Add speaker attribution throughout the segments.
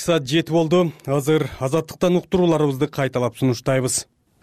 Speaker 1: саат 7 болду. Азыр азаттыктан уктурууларыбызды кайталап сунуштайбыз.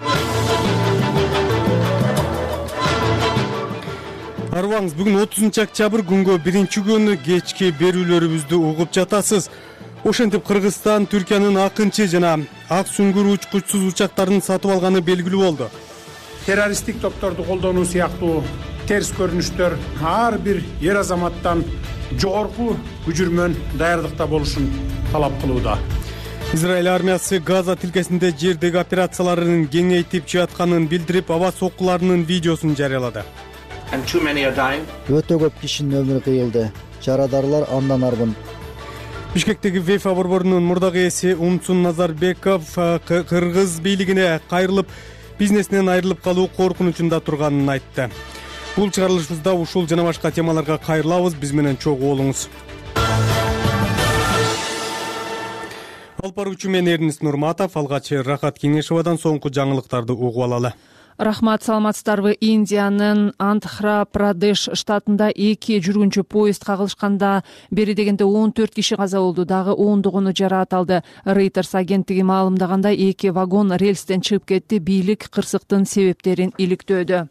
Speaker 1: Арыбаңыз, бүгүн 30 октябрь күнгө биринчи күнү кечки берүүлөрүбүздү угуп жатасыз. Ошентип Кыргызстан Түркиянын акынчы жана ак сүңгүр учкучсуз учактарын сатып алганы белгилүү болду.
Speaker 2: Террористтик топторду колдонуу сыяктуу терс көрүнүштөр ар бир эр азаматтан жогорку күжүрмөн даярдыкта болушун талап кылууда.
Speaker 1: Израиль армиясы Газа тилкесинде жердеги операцияларын кеңейтип жатканын билдирип, аба соккуларынын видеосун жарыялады.
Speaker 3: Өтө көп кишинин өмүрү кыйылды. Жарадарлар андан арбын.
Speaker 1: Бишкектеги ВЕФА борборунун мурдагы ээси Умсун Назарбеков кыргыз бийлигине кайрылып, бизнесинен айрылып калуу коркунучунда турганын айтты. Бул чыгарылышыбызда ушул жана башка темаларга кайрылабыз. Биз менен чогуу болуңуз. Алып баруучу мен Эрнис Нурматов, алгач Рахат Кеңешовадан соңку жаңылыктарды угуп алалы.
Speaker 4: Рахмат, саламатсыздарбы. Индиянын Андхра-Прадеш штатында 2 жүргүнчү поезд кагылышканда бери дегенде 14 киши каза болду, дагы 10 жараат алды. Reuters агенттиги маалымдаганда 2 вагон рельстен чыгып кетти. Бийлик кырсыктын себептерин иликтөөдө.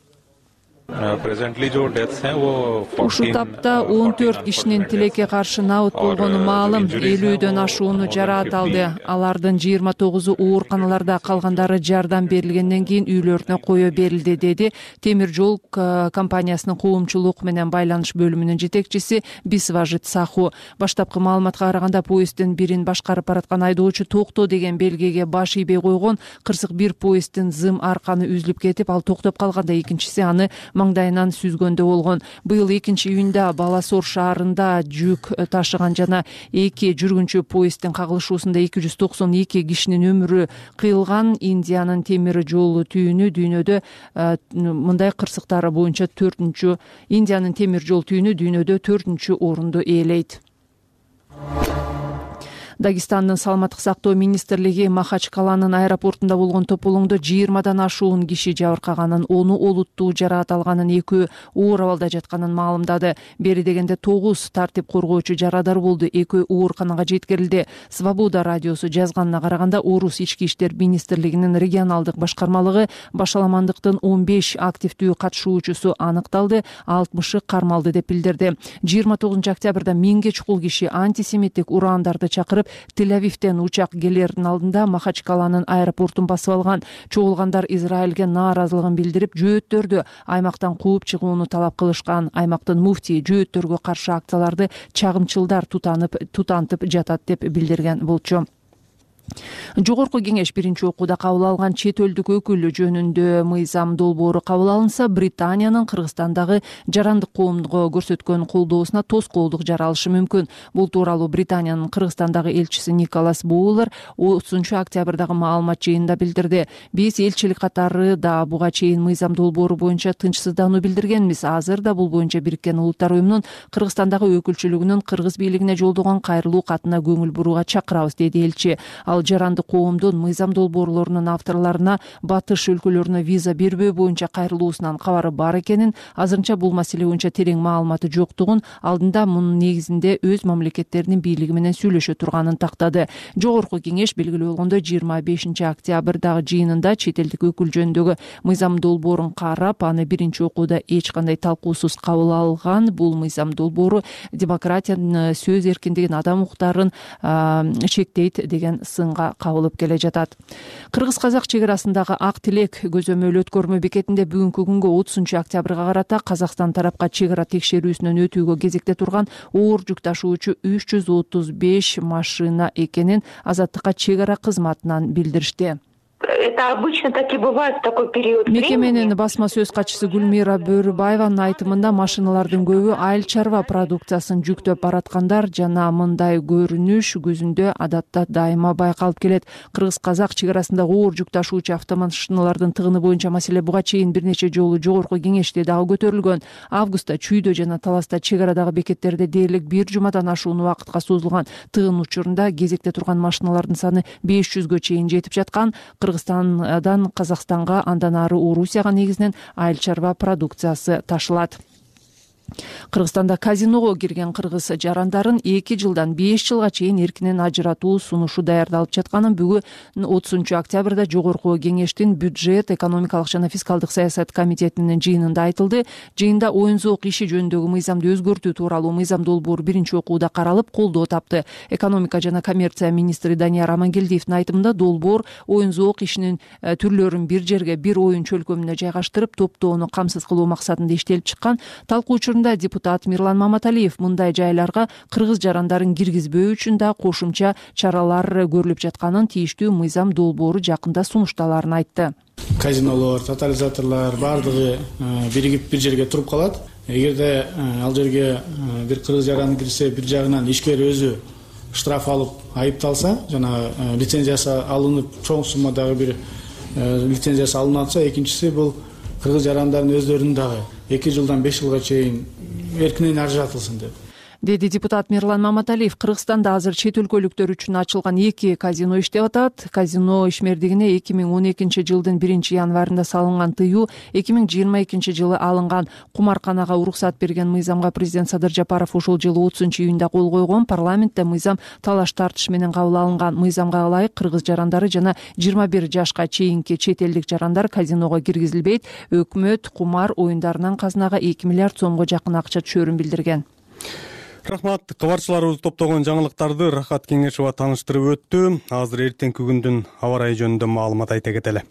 Speaker 4: Ушул тапта 14 кишинин тилекке каршы набыт болгону маалым, 50дөн ашууну жараат алды. Алардын 29-у ооруканаларда, калгандары жардам берилгенден кийин үйлөрүнө кое берилди, деди темир жол компаниясынын коомчулук менен байланыш бөлүмүнүн жетекчиси Бисважит Саху. Баштапкы маалыматка караганда поезддин бирин башкарып бараткан айдоочу токто деген белгиге баш ийбей койгон. Кырсык бир поезддин зым арканы үзүлүп кетип, ал токтоп калганда экинчиси аны маңдайынан сүзгөндө болгон. Быйыл 2-июнда Баласор шаарында жүк ташыган жана 2 жүргүнчү поезддин кагылышуусунда 292 кишинин өмүрү кыйылган. Индиянын темир жол түйүнү дүйнөдө мындай кырсыктары боюнча 4-чү. Индиянын темир жол түйүнү дүйнөдө 4-чү орунду ээлейт. Дагестандын саламаттык сактоо министрлиги Махачкаланын аэропортунда болгон тополоңдо 20дан ашуун киши жабыркаганын, 10 олуттуу жараат алганын, 2 оор абалда жатканын маалымдады. Бери дегенде 9 тартип коргоочу жарадар болду, 2 ооруканага жеткирилди. Свобода радиосу жазганына караганда, Орус ички иштер министрлигинин регионалдык башкармалыгы башаламандыктын 15 активдүү катышуучусу аныкталды, 60-ы кармалды деп билдирди. 29 октябрда 1000 чукул киши антисемиттик урандарды чакырып Тель-Авивден учак келердин алдында Махачкаланын аэропортун басып алган. Чогулгандар Израилге нааразылыгын билдирип, жөөттөрдү аймактан кууп чыгууну талап кылышкан. Аймактын муфтии жөөттөргө каршы акцияларды чагымчылдар тутантып жатат деп билдирген болчу. Жогорку кеңеш биринчи окууда кабыл алган чет элдик өкүл жөнүндө мыйзам долбоору кабыл алынса, Британиянын Кыргызстандагы жарандык коомго көрсөткөн колдоосуна тоскоолдук жаралышы мүмкүн. Бул тууралуу Британиянын Кыргызстандагы элчиси Николас Боулер 30 октябрдагы маалымат жыйынында билдирди. Биз элчилик катары да буга чейин мыйзам долбоору боюнча тынчсыздануу билдиргенбиз. Азыр да бул боюнча Бириккен Улуттар уюмунун Кыргызстандагы өкүлчүлүгүнүн кыргыз бийлигине жолдогон кайрылуу катына көңүл бурууга чакырабыз, деди элчи. Ал жарандык коомдун мыйзам долбоорлорунун авторлоруна батыш өлкөлөрүнө виза бербөө боюнча кайрылуусунан кабары бар экенин, азырынча бул маселе боюнча терең маалыматы жоктугун, алдында мунун негизинде өз мамлекеттеринин бийлиги менен сүйлөшө турганын тактады. Жогорку кеңеш белгилүү болгондой 25 октябрдагы жыйынында чет элдик өкүл жөнүндөгү мыйзам долбоорун карап, аны биринчи окууда эч кандай талкуусуз кабыл алган. Бул мыйзам долбоору демократиянын, сөз эркиндигин, адам укуктарын чектейт деген сынга кабылып келе жатат. Кыргыз-казак чек арасындагы Ак Тилек көзөмөл өткөрмө бекетинде бүгүнкү күнгө 30 октябрга карата Казакстан тарапка чек ара текшерүүсүнөн өтүүгө кезекте турган оор жүк ташуучу 335 машина экенин Азаттыкка чек ара кызматынан билдиришти.
Speaker 5: Это обычно так и бывает в такой период времени.
Speaker 4: Мекеменин басма сөз катчысы Гүлмира Бөрүбаеванын айтымында, машиналардын көбү айыл чарба продукциясын жүктөп бараткандар жана мындай көрүнүш көзүндө адатта дайыма байкалып келет. Кыргыз-казак чек арасындагы оор жүк ташуучу автомашиналардын тыгыны боюнча маселе буга чейин бир нече жолу жогорку кеңеште дагы көтөрүлгөн. Августта Чүйдө жана Таласта чек арадагы бекеттерде дээрлик 1 жумадан ашуун убакытка созулган тыгын учурунда кезекте турган машиналардын саны 500гө чейин жетип жаткан. Кыргызстандан Казакстанга, андан ары Орусияга негизинен айыл чарба продукциясы ташылат. Кыргызстанда казиного кирген кыргыз жарандарын 2 жылдан 5 жылга чейин эркинен ажыратуу сунушу даярдалып жатканын бүгүн 30 октябрда жогорку кеңештин бюджет, экономикалык жана фискалдык саясат комитетинин жыйынында айтылды. Жыйында оюн зоок иши жөнүндөгү мыйзамды өзгөртүү тууралуу мыйзам долбоору биринчи окууда каралып, колдоо тапты. Экономика жана коммерция министри Данияр Амангелдиевдин айтымында долбоор оюн зоок ишинин түрлөрүн бир жерге, бир оюн чөлкөмүнө жайгаштырып, топтоону камсыз кылуу максатында иштелип чыккан. Талкуу учурунда депутат Мирлан Маматалиев мындай жайларга кыргыз жарандарын киргизбөө үчүн да кошумча чаралар көрүлүп жатканын, тийиштүү мыйзам долбоору жакында сунушталарын айтты.
Speaker 6: Казинолор, тотализаторлор баардыгы биригип бир жерге туруп калат. Эгерде ал жерге бир кыргыз жаран кирсе, бир жагынан ишкер өзү штраф алып айыпталса, жана лицензиясы алынып, чоң суммадагы бир лицензиясы алынып атса, экинчиси бул кыргыз жарандардын өздөрүнүн дагы 2 жылдан 5 жылга чейин эркинен ажыратылсын деп.
Speaker 4: Деди депутат Мирлан Маматалиев. Кыргызстанда азыр чет өлкөлүктөр үчүн ачылган 2 казино иштеп атат. Казино ишмердигине 2012 жылдын 1 январында салынган тыюу 2022 жылы алынган кумарканага уруксат берген мыйзамга президент Садыр Жапаров ушул жылы 30-июнда кол койгон. Парламентте мыйзам талаш тартыш менен кабыл алынган. Мыйзамга ылайык кыргыз жарандары жана 21 жашка чейинки чет элдик жарандар казиного киргизилбейт. Өкмөт кумар оюндарынан казынага 2 миллиард сомго жакын акча түшөрүн билдирген.
Speaker 1: Рахмат. Кабарчыларыбыз топтогон жаңылыктарды Рахат Кеңешова тааныштырып өттү. Азыр эртеңки күндүн аба ырайы жөнүндө маалымат айта кетели.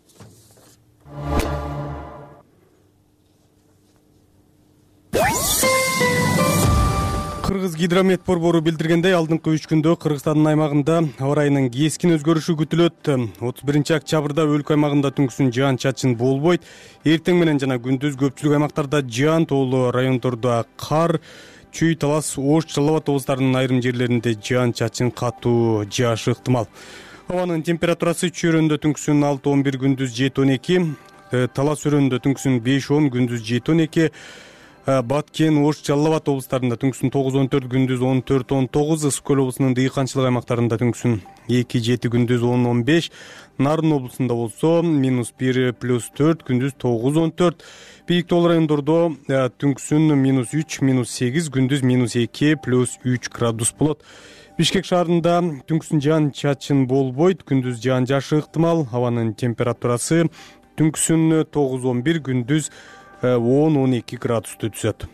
Speaker 1: Кыргыз гидромет борбору билдиргендей, алдыңкы 3 күндө Кыргызстандын аймагында аба ырайынын кескин өзгөрүшү күтүлөт. 31 октябрда өлкө аймагында түнкүсүн жаан-чачын болбойт. Эртең менен жана күндүз көпчүлүк аймактарда жаан, тоолуу райондордо кар, Чүй, Талас, Ош, Жалал Абад облустарынын айрым жерлеринде жаан-чачын катуу жаашы ыктымал. Абанын температурасы Чүй өрөөнүндө түнкүсүн 6-11, күндүз 7-12, Талас өрөөнүндө түнкүсүн 5-10, күндүз 7-12, Баткен, Ош, Жалал Абад облустарында түнкүсүн 9-14, күндүз 14-19, Ысык көл облусунун дыйканчылык аймактарында түнкүсүн 2-7, күндүз 10-15, Нарын облусунда болсо -1 + 4, күндүз 9-14, бийик тоолуу райондордо түнкүсүн -3, -8, күндүз -2 + 3 градус болот. Бишкек шаарында түнкүсүн жаан-чачын болбойт, күндүз жаан жаашы ыктымал. Абанын температурасы түнкүсүн 9-11, күндүз 10-12 градусту түзөт.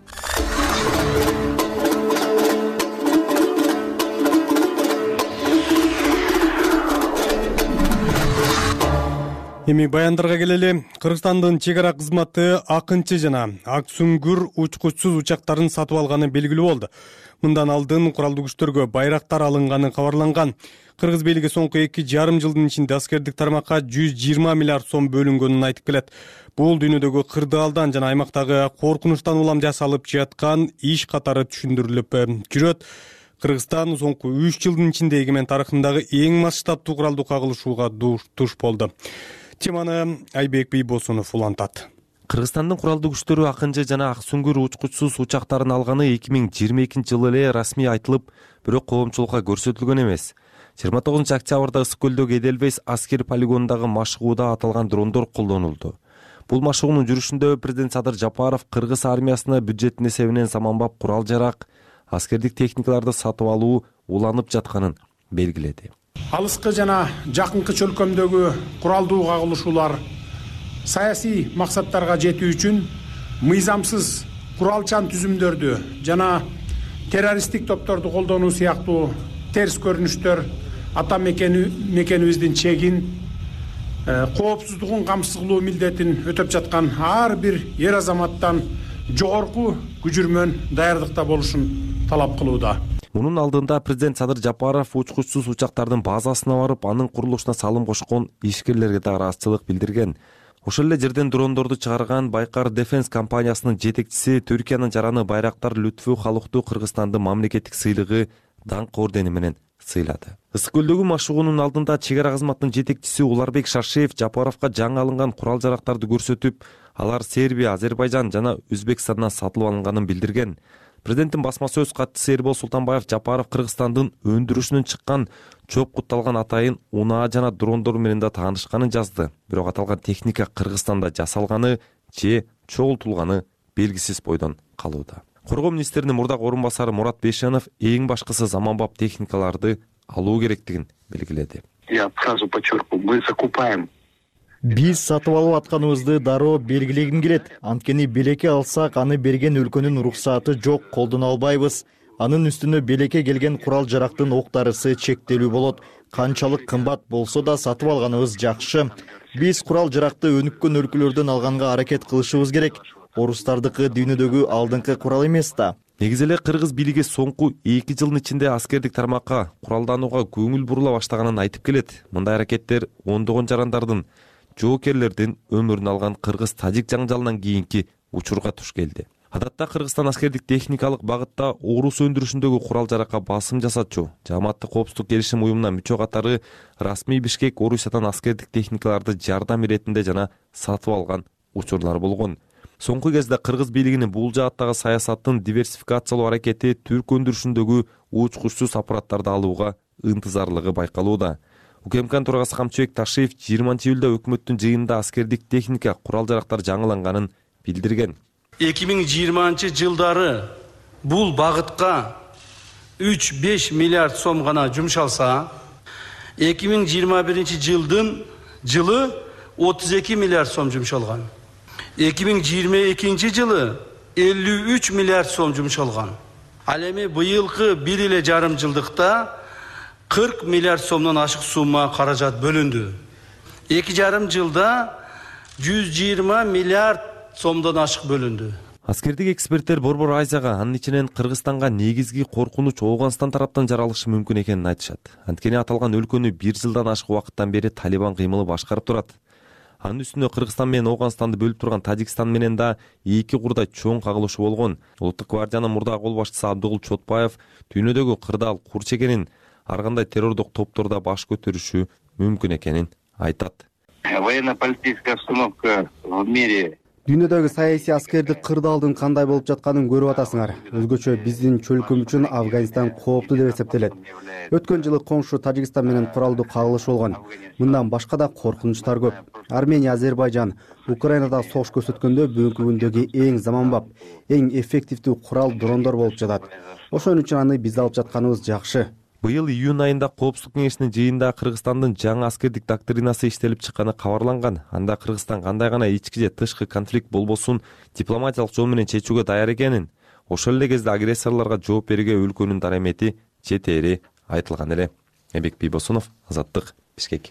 Speaker 1: Эми баяндарга келели. Кыргызстандын чек ара кызматы Акынчы жана Ак Сүңгүр учкучсуз учактарын сатып алганы белгилүү болду. Мындан алдын куралдуу күчтөргө байрактар алынганы кабарланган. Кыргыз бийлиги соңку 2,5 жылдын ичинде аскердик тармакка 120 миллиард сом бөлүнгөнүн айтып келет. Бул дүйнөдөгү кырдаалдан жана аймактагы коркунучтан улам жасалып жаткан иш катары түшүндүрүлүп жүрөт. Кыргызстан соңку 3 жылдын ичинде эгемен тарыхындагы эң масштабтуу куралдуу кагылышууга туш болду. Теманы Айбек Бийбосунов улантат.
Speaker 7: Кыргызстандын куралдуу күчтөрү Акынчы жана Ак Сүңгүр учкучсуз учактарын алганы 2022 жылы эле расмий айтылып, бирок коомчулукка көрсөтүлгөн эмес. 29 октябрда Ысык көлдөгү Эделвейс аскер полигонундагы машыгууда аталган дрондор колдонулду. Бул машыгуунун жүрүшүндө президент Садыр Жапаров кыргыз армиясына бюджеттин эсебинен заманбап курал-жарак, аскердик техникаларды сатып алуу уланып жатканын белгиледи.
Speaker 2: Алыскы жана жакынкы чөлкөмдөгү куралдуу кагылышуулар саясий максаттарга жетүү үчүн мыйзамсыз куралчан түзүмдөрдү жана террористтик топторду колдонуу сыяктуу терс көрүнүштөр ата мекенибиздин чегин, коопсуздугун камсыз кылуу милдетин өтөп жаткан ар бир эр азаматтан жогорку күжүрмөн даярдыкта болушун талап кылууда.
Speaker 7: Мунун алдында президент Садыр Жапаров учкучсуз учактардын базасына барып, анын курулушуна салым кошкон ишкерлерге да ыраазычылык билдирген. Ошол эле жерден дрондорду чыгарган Байкар Defense компаниясынын жетекчиси Түркиянын жараны Байрактар Лүтфү Халыктуу Кыргызстандын мамлекеттик сыйлыгы даңк ордени менен сыйлады. Ысык көлдөгү машыгуунун алдында чек ара кызматынын жетекчиси Уларбек Шаршеев Жапаровго жаңы алынган курал-жарактарды көрсөтүп, алар Сербия, Азербайжан жана Өзбекстандан сатылып алынганын билдирген. Президенттин басма сөз катчысы Эрбол Султанбаев Жапаров Кыргызстандын өндүрүшүнөн чыккан чоп кутталган атайын унаа жана дрондор менен да таанышканын жазды. Бирок аталган техника Кыргызстанда жасалганы же чогултулганы белгисиз бойдон калууда. Коргоо министринин мурдагы орун басары Мурат Бейшанов эң башкысы заманбап техникаларды алуу керектигин белгиледи.
Speaker 8: Я сразу подчеркиваю, мы закупаем.
Speaker 3: Биз сатып алып атканыбызды дароо белгилегим келет. Анткени белекке алсак, аны берген өлкөнүн уруксаты жок, колдоно албайбыз. Анын үстүнө белекке келген курал жарактын октарысы чектелүү болот. Канчалык кымбат болсо да сатып алганыбыз жакшы. Биз курал жаракты өнүккөн өлкөлөрдөн алганга аракет кылышыбыз керек. Орустардыкы дүйнөдөгү алдыңкы курал эмес да.
Speaker 7: Негизи эле кыргыз бийлиги соңку 2 жылдын ичинде аскердик тармакка куралданууга көңүл бурула баштаганын айтып келет. Мындай аракеттер ондогон жарандардын, жоокерлердин өмүрүн алган кыргыз-тажик жаңжалынан кийинки учурга туш келди. Адатта Кыргызстан аскердик техникалык багытта орус өндүрүшүндөгү курал жаракка басым жасатчу Жааматтык коопсуздук келишим уюмуна мүчө катары расмий Бишкек Орусиядан аскердик техникаларды жардам иретинде жана сатып алган учурлар болгон. Соңку кезде кыргыз бийлигинин бул жааттагы саясаттын диверсификациялоо аракети түрк өндүрүшүндөгү учкучсуз аппараттарды алууга ынтызарлыгы байкалууда. УКМКнын төрагасы Камчыбек Ташиев 20-июлда өкмөттүн жыйынында аскердик техника, курал жарактар жаңыланганын билдирген.
Speaker 9: 2020 жылдары бул багытка 3-5 миллиард сом гана жумшалса, 2021 жылы 32 миллиард сом жумшалган. 2022 жылы 53 миллиард сом жумшалган. Ал эми быйылкы 1,5 жылдыкта 40 миллиард сомдон ашык сумма каражат бөлүндү. 2,5 жылда 120 миллиард сомдон ашык бөлүндү.
Speaker 7: Аскердик эксперттер Борбор Азияга, анын ичинен Кыргызстанга негизги коркунуч Ооганстан тараптан жаралышы мүмкүн экенин айтышат. Анткени аталган өлкөнү 1 жылдан ашык убакыттан бери Талибан кыймылы башкарып турат. Анын үстүнө Кыргызстан менен Ооганстанды бөлүп турган Тажикстан менен да эки курда чоң кагылышы болгон. Улуттук гвардиянын мурдагы кол башчысы Абдыгул Чотбаев дүйнөдөгү кырдаал курч экенин, ар кандай террордук топтордо баш көтөрүшү мүмкүн экенин айтат.
Speaker 8: Военно-политическая обстановка в мире.
Speaker 10: Дүйнөдөгү саясий аскердик кырдаалдын кандай болуп жатканын көрүп атасыңар. Өзгөчө биздин чөлкөм үчүн Афганистан кооптуу деп эсептелет. Өткөн жылы коңшу Тажикстан менен куралдуу кагылыш болгон. Мындан башка да коркунучтар көп. Армения, Азербайжан, Украинада согуш көрсөткөндө бүгүнкү күндөгү эң заманбап, эң эффективдүү курал дрондор болуп жатат. Ошон үчүн аны биз алып жатканыбыз жакшы.
Speaker 7: Быйыл июнь айында Коопсуздук кеңешинин жыйынында Кыргызстандын жаңы аскердик доктринасы иштелип чыкканы кабарланган. Анда Кыргызстан кандай гана ички же тышкы конфликт болбосун дипломатиялык жол менен чечүүгө даяр экенин, ошол эле кезде агрессорлорго жооп берүүгө өлкөнүн дарамети жетери айтылган эле. Эмбек Бийбосунов, Азаттык, Бишкек.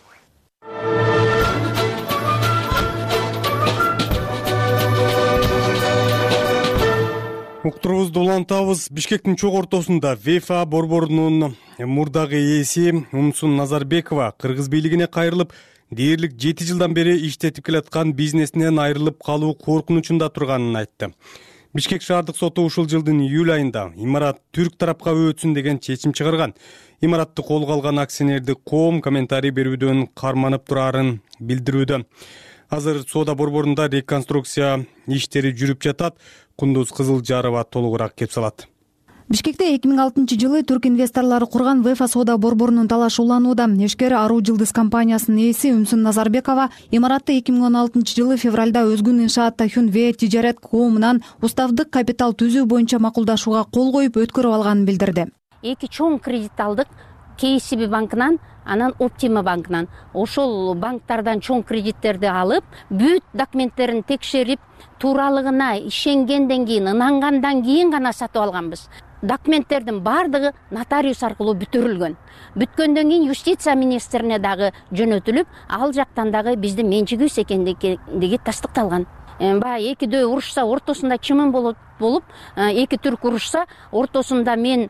Speaker 1: Уктурубузду улантабыз. Бишкектин чок ортосунда ВЕФА борборунун мурдагы ээси Умсун Назарбекова кыргыз бийлигине кайрылып, дээрлик 7 жылдан бери иштетип келаткан бизнесинен айрылып калуу коркунучунда турганын айтты. Бишкек шаардык соту ушул жылдын июль айында имарат түрк тарапка өтсүн деген чечим чыгарган. Имаратты колго алган акционердик коом комментарий берүүдөн карманып турарын билдирүүдө. Азыр соода борборунда реконструкция иштери жүрүп жатат. Кундуз Кызылжарова толугураак кеп салат.
Speaker 11: Бишкекте 2006 жылы түрк инвесторлору курган ВЕФА соода борборунун талашы уланууда. Эшкер Аруу Жылдыз компаниясынын ээси Умсун Назарбекова имаратты 2016 жылы февралда Өзгүн иншаат Тахюн-В тижарет коомунан уставдык капитал түзүү боюнча макулдашууга кол коюп өткөрүп алганын билдирди.
Speaker 12: Эки чоң кредит алдык. KCB банкынан, анан Optima банкынан. Ошол банктардан чоң кредиттерди алып, бүт документтерин текшерип, тууралыгына ишенгенден кийин, ынангандан кийин гана сатып алганбыз. Документтердин бардыгы нотариус аркылуу бүтүрүлгөн. Бүткөндөн кийин юстиция министрине дагы жөнөтүлүп, ал жактан дагы биздин менчигибиз экендиги тастыкталган. Баягы экидөө урушса, ортосунда чымын болуп, эки түрк урушса, ортосунда мен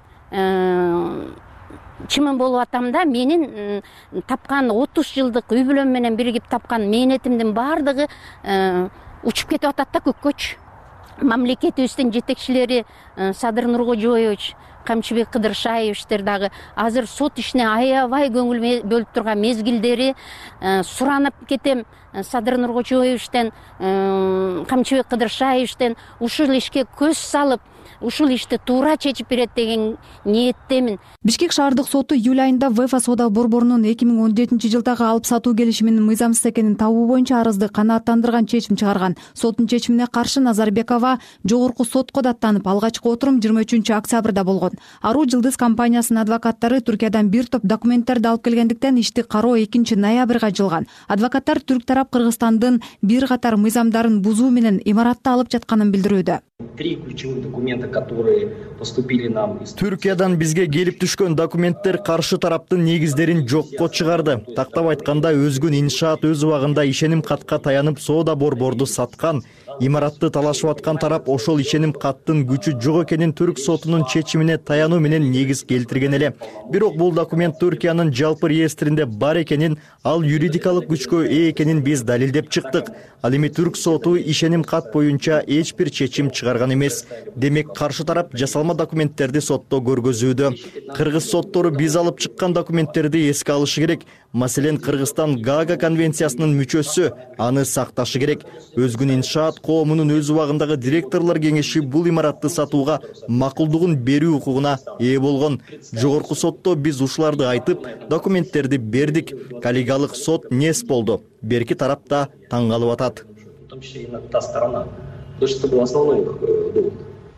Speaker 12: чымын болуп атам да, менин тапкан 30 жылдык үй бүлөм менен биригип тапкан мээнетимдин бардыгы учуп кетип атат да көккөчү. Мамлекетибиздин жетекчилери Садыр Нуркожоевич, Камчыбек Кыдыршаевичтер дагы азыр сот ишине аябай көңүл бөлүп турган мезгилдери. Суранып кетем Садыр Нуркожоевичтен, Камчыбек Кыдыршаевичтен ушул ишке көз салып, ушул ишти туура чечип берет деген ниеттемин.
Speaker 11: Бишкек шаардык соту июль айында ВЭФА соода борборунун 2017 жылдагы алып сатуу келишиминин мыйзамсыз экенин табуу боюнча арызды канааттандырган чечим чыгарган. Соттун чечимине каршы Назарбекова жогорку сотко даттанып, алгачкы отурум 23 октябрда болгон. Аруу Жылдыз компаниясынын адвокаттары Түркиядан бир топ документтерди алып келгендиктен ишти кароо 2 ноябрга жылган. Адвокаттар түрк тарап Кыргызстандын бир катар мыйзамдарын бузуу менен имаратты алып жатканын билдирүүдө.
Speaker 13: 3 ключевых документа, которые поступили нам из
Speaker 3: Түркиядан бизге келип түшкөн документтер каршы тараптын негиздерин жокко чыгарды. Тактап айтканда, өзгүн иншаат өз убагында ишеним катка таянып соода борборду саткан. Имаратты талашып аткан тарап ошол ишеним каттын күчү жок экенин түрк сотунун чечимине таянуу менен негиз келтирген эле. Бирок бул документ Түркиянын жалпы реестринде бар экенин, ал юридикалык күчкө ээ экенин биз далилдеп чыктык. Ал эми түрк соту ишеним кат боюнча эч бир чечим чыгарган эмес. Демек каршы тарап жасалма документтерди сотто көргөзүүдө. Кыргыз соттору биз алып чыккан документтерди эске алышы керек. Маселен, Кыргызстан Гаага конвенциясынын мүчөсү, аны сакташы керек. Өзгүн иншаат коомунун өз убагындагы директорлор кеңеши бул имаратты сатууга макулдугун берүү укугуна ээ болгон. Жогорку сотто биз ушуларды айтып, документтерди бердик. Коллегиалык сот нес болду. Берки тарап да таң калып атат.
Speaker 13: в том числе и та сторона. То есть это был основной их довод.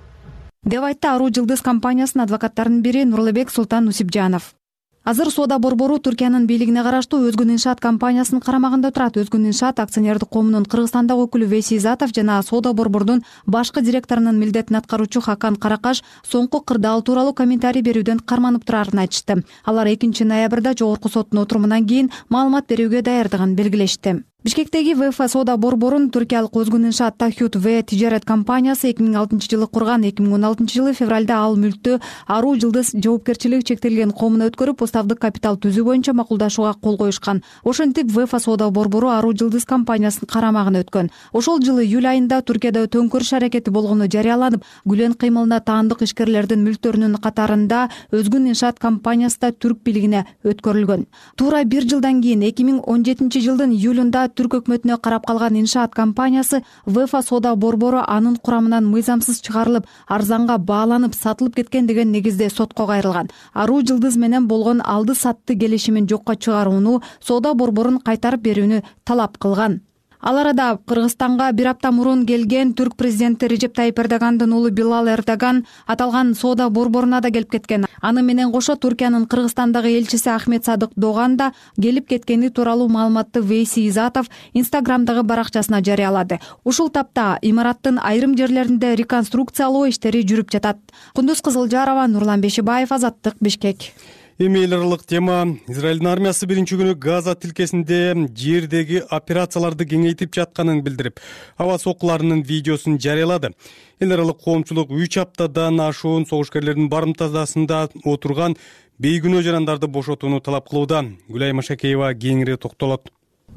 Speaker 11: Деп айтты Аруу Жылдыз компаниясынын адвокаттарынын бири Нурлыбек Султан Нусипжанов. Азыр соода борбору Түркиянын бийлигине караштуу Өзгүн иншаат компаниясынын карамагында турат. Өзгүн иншаат акционердик коомунун Кыргызстандагы өкүлү Вейси Изатов жана соода борборунун башкы директорунун милдетин аткаруучу Хакан Каракаш соңку кырдаал тууралуу комментарий берүүдөн карманып турарын айтышты. Алар 2 ноябрда жогорку соттун отурумунан кийин маалымат берүүгө даярдыгын белгилешти. Бишкектеги ВЭФА соода борборун түркиялык Өзгүн иншаат Тахют В тижарет компаниясы 2006 жылы курган. 2016 жылы февралда ал мүлктү Аруу Жылдыз жоопкерчилиги чектелген коомуна өткөрүп, уставдык капитал түзүү боюнча макулдашууга кол коюшкан. Ошентип ВЭФА соода борбору Аруу Жылдыз компаниясынын карамагына өткөн. Ошол жылы июль айында Түркияда төңкөрүш аракети болгону жарыяланып, Гүлен кыймылына таандык ишкерлердин мүлктөрүнүн катарында Өзгүн иншаат компаниясы да түрк бийлигине өткөрүлгөн. Туура 1 жылдан кийин 2017 жылдын июлунда түрк өкмөтүнө карап калган иншаат компаниясы ВЭФА соода борбору анын курамынан мыйзамсыз чыгарылып, арзанга бааланып сатылып кеткен деген негизде сотко кайрылган. Аруу Жылдыз менен болгон алды-сатты келишимин жокко чыгарууну, соода борборун кайтарып берүүнү талап кылган. Ал арада Кыргызстанга 1 апта мурун келген түрк президенти Режеп Тайип Эрдогандын уулу Билал Эрдоган аталган соода борборуна да келип кеткен. Аны менен кошо Түркиянын Кыргызстандагы элчиси Ахмет Садык Доган да келип кеткени тууралуу маалыматты Вейси Изатов Инстаграмдагы баракчасына жарыялады. Ушул тапта имараттын айрым жерлеринде реконструкциялоо иштери жүрүп жатат. Кундуз Кызылжарова, Нурлан Бешибаев, Азаттык, Бишкек.
Speaker 1: Эми эл аралык тема. Израилдин армиясы биринчи күнү Газа тилкесинде жердеги операцияларды кеңейтип жатканын билдирип, аба сокуларынын видеосун жарыялады. Эл аралык коомчулук 3 аптадан ашуун согушкерлердин барымтасында отурган бейгүнөө жарандарды бошотууну талап кылууда. Гүлай Машакеева кеңири токтолот.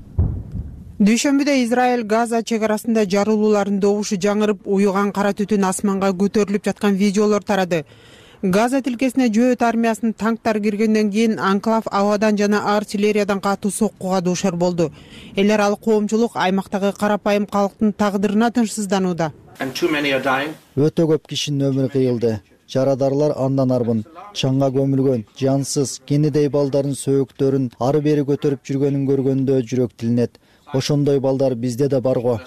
Speaker 14: Дүйшөмбүдө Израиль Газа чек арасында жарылуулардын добушу жаңырып, уюган кара түтүн асманга көтөрүлүп жаткан видеолор тарады. Газа тилкесине жөөт армиясынын танктары киргенден кийин анклав абадан жана артиллериядан катуу соккуга дуушар болду. Эл аралык коомчулук аймактагы карапайым калктын тагдырына тынчсызданууда.
Speaker 15: Өтө көп кишинин өмүрү кыйылды. Жарадарлар андан арбын, чаңга көмүлгөн, жансыз, кенедей балдардын сөөктөрүн ары бери көтөрүп жүргөнүн көргөндө жүрөк тилинет. Ошондой балдар бизде да барго.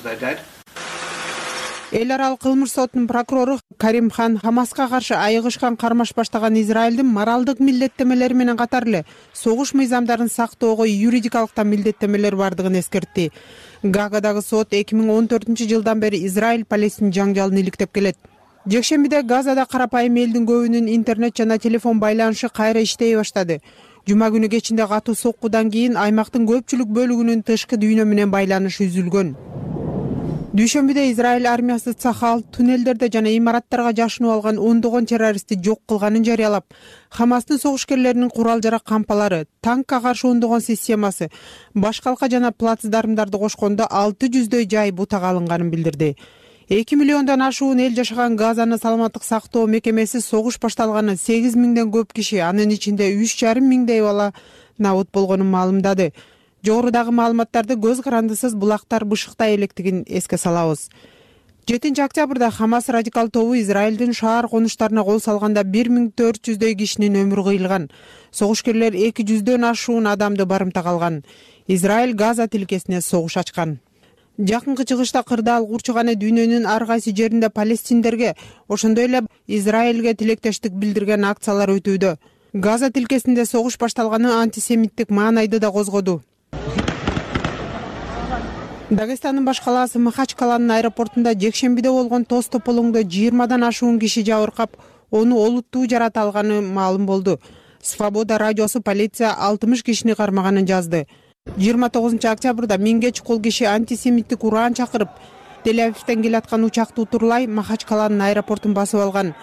Speaker 14: Эл аралык кылмыш сотунун прокурору Карим Хан Хамаска каршы айыгышкан кармаш баштаган Израилдин моралдык милдеттемелери менен катар эле согуш мыйзамдарын сактоого юридикалык милдеттемелер бардыгын эскертти. Гаагадагы сот 2014 жылдан бери Израиль-Палестин жаңжалын иликтеп келет. Жекшембиде Газада карапайым элдин көбүнүн интернет жана телефон байланышы кайра иштей баштады. Жума күнү кечинде катуу соккудан кийин аймактын көпчүлүк бөлүгүнүн тышкы дүйнө менен байланышы үзүлгөн. Дүйшөмбүдө Израиль армиясы Цахал туннелдерде жана имараттарга жашынып алган ондогон террористти жок кылганын жарыялап, Хамастын согушкерлеринин курал-жарак кампалары, танкка каршы ондогон системасы, башкалка жана плацдармдарды кошкондо 600дөй жай бутага алынганын билдирди. 2 миллиондон ашуун эл жашаган Газаны саламаттык сактоо мекемеси согуш башталганын 8 миңден көп киши, анын ичинде 3,5 миңдей бала набут болгонун маалымдады. Жогорудагы маалыматтарды көз карандысыз булактар бышыктай электигин эске салабыз. 7-октябрда Хамас радикал тобу Израилдин шаар конуштарына кол салганда 1400 кишинин өмүрү кыйылган. Согушкерлер 200дөн ашуун адамды барымтага алган. Израиль Газа тилкесине согуш ачкан. Жакынкы чыгышта кырдаал курчуганы дүйнөнүн ар кайсы жеринде палестиндерге, ошондой эле Израилге тилектештик билдирген акциялар өтүүдө. Газа тилкесинде согуш башталганы антисемиттик маанайды да козгоду. Дагестандын баш калаасы Махачкаланын аэропортунда жекшембиде болгон тоз тополоңдо 20дан ашуун киши жабыркап, ону олуттуу жарата алганы маалым болду. Свобода радиосу полиция 60 кишини кармаганын жазды. 29-октябрда 1000ге чукул киши антисемиттик ураан чакырып, Тель-Авивден келаткан учакты утурлай Махачкаланын аэропортун басып алган.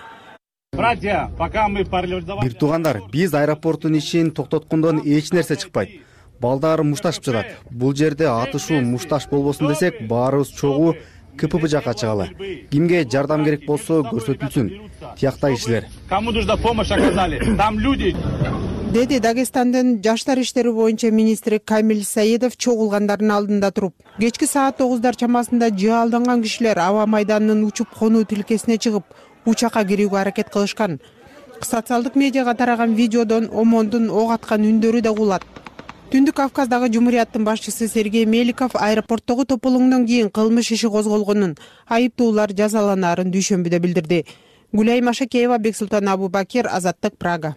Speaker 10: Бир туугандар, биз аэропорттун ишин токтоткондон эч нерсе чыкпайт. Балдар мушташып жатат. Бул жерде атышуу мушташ болбосун десек, баарыбыз чогуу КПП жакка чыгалы. Кимге жардам керек болсо көрсөтүлсүн. Тиякта кишилер.
Speaker 16: Кому нужна помощь оказали? Там люди.
Speaker 14: Деди Дагестандын жаштар иштери боюнча министри Камил Саидов чогулгандардын алдында туруп. Кечки саат 9 чамасында жаалданган кишилер аба майданынын учуп конуу тилкесине чыгып, учакка кирүүгө аракет кылышкан. Социалдык медиага тараган видеодон омондун ок аткан үндөрү да угулат. Түндүк Кавказдагы Жумурияттын башчысы Сергей Меликов аэропорттогу тополоңдон кийин кылмыш иши козголгонун, айыптуулар жазаланаарын дүйшөмбүдө билдирди. Гулай Машакеева, Бексултан Абубакир, Азаттык, Прага.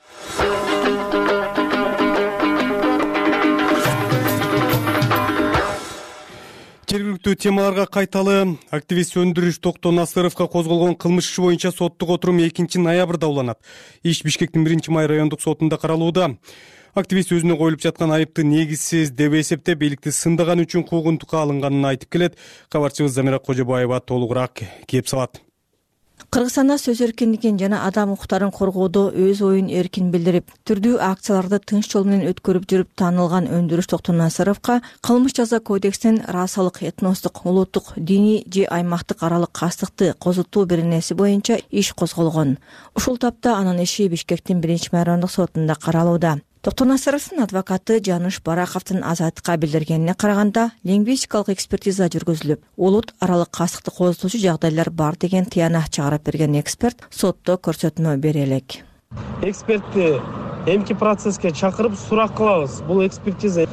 Speaker 1: Жергиликтүү темаларга кайталы. Активист Өндүрүш Токтоо Насыровго козголгон кылмыш иши боюнча соттук отурум 2 ноябрда уланат. Иш Бишкектин 1-май райондук сотунда каралууда. Активист өзүнө коюлуп жаткан айыпты негизсиз деп эсептеп, бийликти сындаган үчүн куугунтукка алынганын айтып келет. Кабарчыбыз Замира Кожобаева толугураак кеп салат.
Speaker 17: Кыргызстанда сөз эркиндигин жана адам укуктарын коргоодо өз оюн эркин билдирип, түрдүү акцияларды тынч жол менен өткөрүп жүрүп таанылган Өндүрүш Токтоо Насыровго кылмыш жаза кодексинин расалык, этностук, улуттук, диний же аймактык аралык кастыкты козутуу беренеси боюнча иш козголгон. Ушул тапта анын иши Бишкектин 1-май райондук сотунда каралууда. Токтоо Насыровдун адвокаты Жаныш Бараковдун Азаттыкка билдиргенине караганда, лингвистикалык экспертиза жүргүзүлүп, улут аралык кастыкты козутуучу жагдайлар бар деген тыянак чыгарып берген эксперт сотто көрсөтмө бере элек.
Speaker 18: Экспертти эмки процесске чакырып сурак кылабыз. Бул экспертиза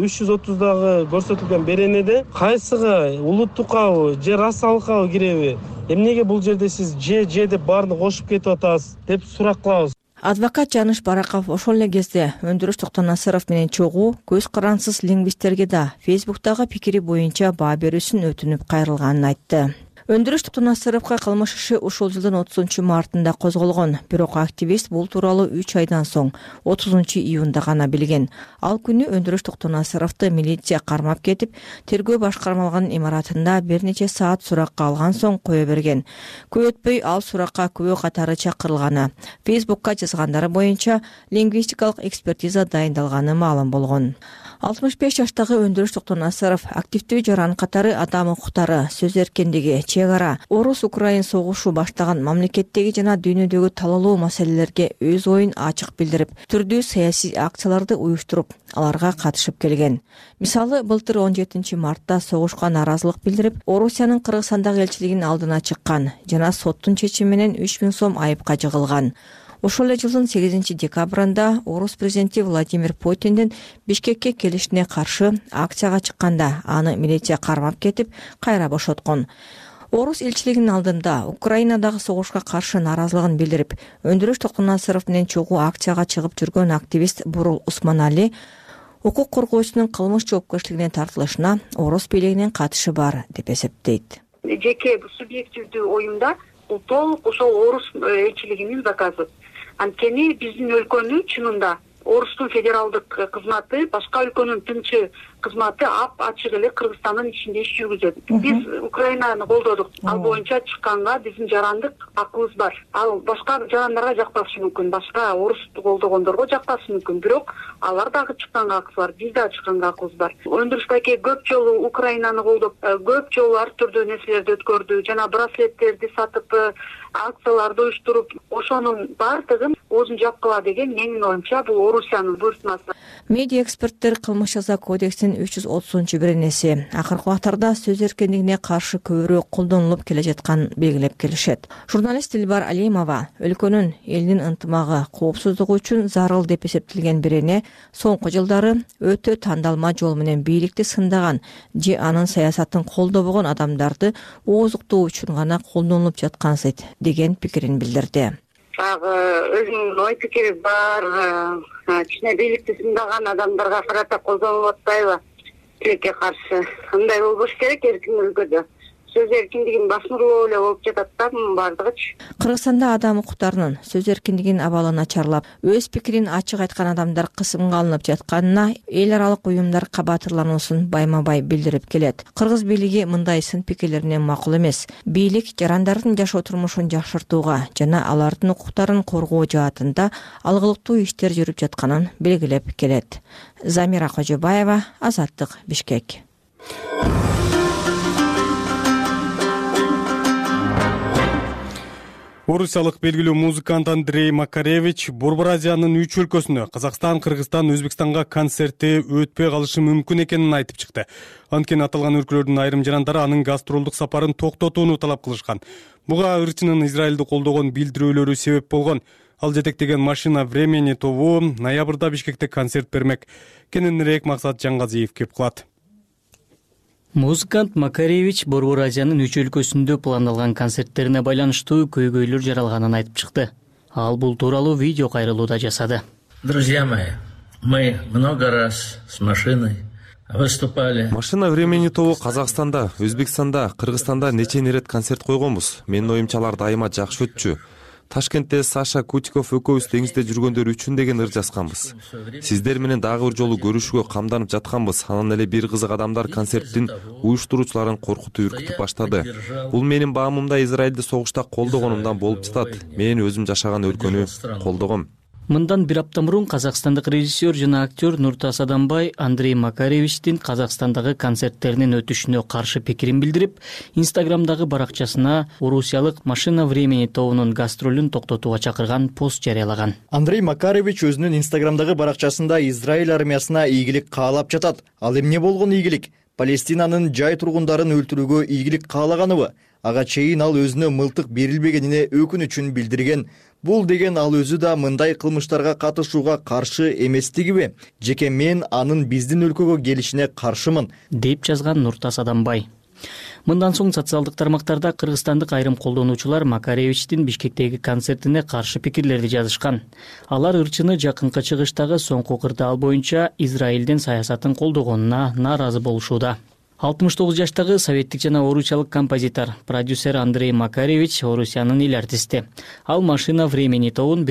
Speaker 18: 330дагы көрсөтүлгөн беренеде кайсыга улуттукабы же расалыккабы киреби? Эмнеге бул жерде сиз же деп баарын кошуп кетип атасыз деп сурак кылабыз.
Speaker 17: Адвокат Жаныш Бараков ошол эле кезде Өндүрүш Токтоо Насыров менен чогуу көз карансыз лингвисттерге да Фейсбуктагы пикири боюнча баа берүүсүн өтүнүп кайрылганын айтты. Өндүрүш Токтоо Насыровго кылмыш иши ушул жылдын 30-мартында козголгон. Бирок активист бул тууралуу 3 айдан соң 30-июнда гана билген. Ал күнү Өндүрүш Токтоо Насыровду милиция кармап кетип, тергөө башкармалыгынын имаратында бир нече саат суракка алган соң кое берген. Көп өтпөй ал суракка күбө катары чакырылганы, Фейсбукка жазгандары боюнча лингвистикалык экспертиза дайындалганы маалым болгон. 65 жаштагы Өндүрүш Токтоо Насыров активдүү жаран катары адам укуктары, сөз эркиндиги, чек ара, Орус-Украин согушу баштаган мамлекеттеги жана дүйнөдөгү талаалуу маселелерге өз оюн ачык билдирип, түрдүү саясий акцияларды уюштуруп, аларга катышып келген. Мисалы, былтыр 17-мартта согушка нааразылык билдирип, Орусиянын Кыргызстандагы элчилигинин алдына чыккан жана соттун чечими менен 3000 сом айыпка жыгылган. Ошол эле жылдын 8-декабрында Орус президенти Владимир Путиндин Бишкекке келишине каршы акцияга чыкканда аны милиция кармап кетип, кайра бошоткон. Орус элчилигинин алдында Украинадагы согушка каршы нааразылыгын билдирип, Өндүрүш Токтоо Насыров менен чогуу акцияга чыгып жүргөн активист Бурул Усманали укук коргоочунун кылмыш жоопкерчилигине тартылышына Орус бийлигинин катышы бар деп эсептейт.
Speaker 19: Жеке субъективдүү оюмда бул толук ошол Орус элчилигинин заказы. Анткени биздин өлкөнү чынында Орустун федералдык кызматы, башка өлкөнүн тынчы кызматы ачык эле Кыргызстандын ичинде иш жүргүзөт. Биз Украинаны колдодук. Ал боюнча чыкканга биздин жарандык акыбыз бар. Ал башка жарандарга жакпашы мүмкүн, башка Орусту колдогондорго жакпашы мүмкүн. Бирок алар дагы чыкканга акыбыз бар, биз дагы чыкканга акыбыз бар. Өндүрүш байке көп жолу Украинаны колдоп, көп жолу ар түрдүү нерселерди өткөрдү, жана браслеттерди сатып, акцияларды уюштуруп ошонун баардыгын оозун жапкыла деген менин оюмча бул Орусиянын буйртмасы.
Speaker 17: Медиа эксперттер кылмыш жаза кодексинин 330-беренеси акыркы убактарда сөз эркиндигине каршы көбүрөөк колдонулуп келе жатканын белгилеп келишет. Журналист Дилбар Алимова өлкөнүн элдин ынтымагы, коопсуздугу үчүн зарыл деп эсептелген берене соңку жылдары өтө тандалма жол менен бийликти сындаган же анын саясатын колдобогон адамдарды оозуктоо үчүн гана колдонулуп жаткансыйт деген пикирин билдирди.
Speaker 19: Өзүнүн ой пикири бар, кичине бийликти сындаган адамдарга карата колдонулуп атпайбы? Тилекке каршы. Андай болбош керек эркин өлкөдө. Сөз эркиндигин басмырлоо эле болуп жатат да мунун баардыгычы.
Speaker 17: Кыргызстанда адам укуктарынын сөз эркиндигинин абалы начарлап, өз пикирин ачык айткан адамдар кысымга алынып жатканына эл аралык уюмдар кабатырлануусун байма-бай билдирип келет. Кыргыз бийлиги мындай сын пикирлерине макул эмес. Бийлик жарандардын жашоо турмушун жакшыртууга жана алардын укуктарын коргоо жаатында алгылыктуу иштер жүрүп жатканын белгилеп келет. Замира Кожобаева, Азаттык, Бишкек.
Speaker 1: Орусиялык белгилүү музыкант Андрей Макаревич Борбор Азиянын 3 өлкөсүнө Казакстан, Кыргызстан, Өзбекстанга концерти өтпөй калышы мүмкүн экенин айтып чыкты. Анткени аталган өлкөлөрдүн айрым жарандары анын гастролдук сапарын токтотууну талап кылышкан. Буга ырчынын Израилди колдогон билдирүүлөрү себеп болгон. Ал жетектеген Машина времени тобу ноябрда Бишкекте концерт бермек. Кененирээк Максат Жаңгазиев кеп кылат.
Speaker 20: Музыкант Макаревич Борбор Азиянын 3 өлкөсүндө пландалган концерттерине байланыштуу көйгөйлөр жаралганын айтып чыкты. Ал бул тууралуу видео кайрылууда жасады.
Speaker 21: Друзья мои, мы много раз с машиной выступали.
Speaker 7: Машина времени тобу Казакстанда, Өзбекстанда, Кыргызстанда нече ирет концерт койгонбуз. Менин оюмча алар дайыма жакшы өтчү. Ташкентте Саша Кутиков экөөбүз деңизде жүргөндөр үчүн деген ыр жазганбыз. Сиздер менен дагы бир жолу көрүшүүгө камданып жатканбыз. Анан эле бир кызык адамдар концерттин уюштуруучуларын коркутуп үркүтүп баштады. Бул менин баамымда Израилди согушта колдогонумдан болуп жатат. Мен өзүм жашаган өлкөнү колдогом.
Speaker 20: Мындан бир апта мурун казакстандык режиссер жана актер Нуртас Адамбай Андрей Макаревичтин Казакстандагы концерттеринин өтүшүнө каршы пикирин билдирип, Инстаграмдагы баракчасына Орусиялык Машина времени тобунун гастролун токтотууга чакырган пост жарыялаган.
Speaker 3: Андрей Макаревич өзүнүн Инстаграмдагы баракчасында Израиль армиясына ийгилик каалап жатат. Ал эмне болгон ийгилик? Палестинанын жай тургундарын өлтүрүүгө ийгилик каалаганыбы? Ага чейин ал өзүнө мылтык берилбегенине өкүнүчүн билдирген. Бул деген ал өзү да мындай кылмыштарга катышууга каршы эместигиби? Жеке мен анын биздин өлкөгө келишине каршымын,
Speaker 20: деп жазган Нуртас Адамбай. Мындан соң социалдык тармактарда кыргызстандык айрым колдонуучулар Макаревичтин Бишкектеги концертине каршы пикирлерди жазышкан. Алар ырчыны жакынкы чыгыштагы соңку кырдаал боюнча Израилдин саясатын колдогонуна нааразы болушууда. 69 жаштагы советтик жана орусиялык композитор, продюсер Андрей Макаревич Орусиянын эл артисти. Ал Машина времени тобун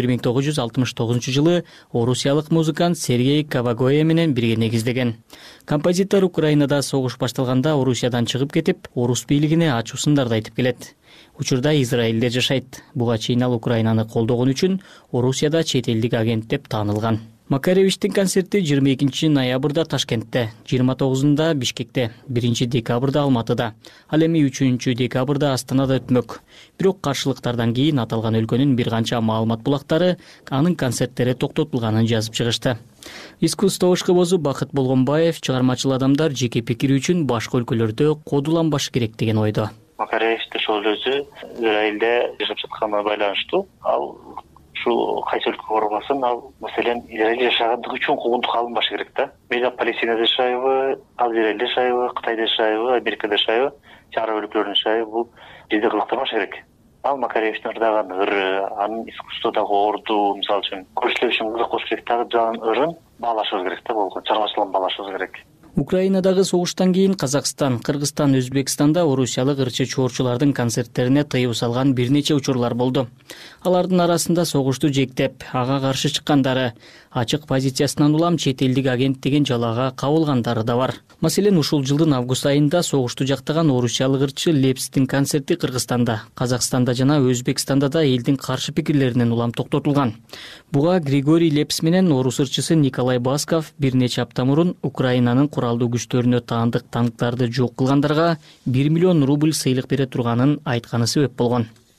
Speaker 20: 1969 жылы орусиялык музыкант Сергей Кавагоя менен бирге негиздеген. Композитор Украинада согуш башталганда Орусиядан чыгып кетип, орус бийлигине ачуу сындарды айтып келет. Учурда Израилде жашайт. Буга чейин ал Украинаны колдогон үчүн Орусияда чет элдик агент деп таанылган. Макаревичтин концерти 22 ноябрда Ташкентте, 29-да Бишкекте, 1 декабрда Алматыда, ал эми 3 декабрда Астанада өтмөк. Бирок каршылыктардан кийин аталган өлкөнүн бир канча маалымат булактары анын концерттери токтотулганын жазып чыгышты. Искусство ишкыбозу Бакыт Болгонбаев чыгармачыл адамдар жеке пикири үчүн башка өлкөлөрдө кодуланбашы керек деген ойдо.
Speaker 22: Макаревичтин ошол өзү Израилде жашап жатканына байланыштуу. Ал ушул кайсы өлкө барбасын, ал маселен Израилде жашагандыгы үчүн куугунтукка алынбашы керек да. Мейли Палестинада жашайбы, ал Израилде жашайбы, Кытайда жашайбы, Америкада жашайбы, араб өлкөлөрүндө жашайбы, бул жерде кылыктамаш керек. Ал Макаревичтин ырдаган ыры, анын искусстводагы орду, мисалы үчүн көрүүчүлөр үчүн кызык болуш керек дагы жанын ырын баалашыбыз керек да, болгон чыгармачылыгын баалашыбыз керек.
Speaker 20: Украинадагы согуштан кийин Казакстан, Кыргызстан, Өзбекстанда орусиялык ырчы чоорчулардын концерттерине тыюу салган бир нече учурлар болду. Алардын арасында согушту жектеп, ага каршы чыккандары, ачык позициясынан улам чет элдик агент деген жалаага кабылгандары да бар. Маселен, ушул жылдын август айында согушту жактаган орусиялык ырчы Лепстин концерти Кыргызстанда, Казакстанда жана Өзбекстанда да элдин каршы пикирлеринен улам токтотулган. Буга Григорий Лепс менен орус ырчысы Николай Басков бир нече апта мурун Украинанын куралдуу күчтөрүнө таандык танктарды жок кылгандарга 1 миллион рубль сыйлык бере турганын айтканы себеп болгон.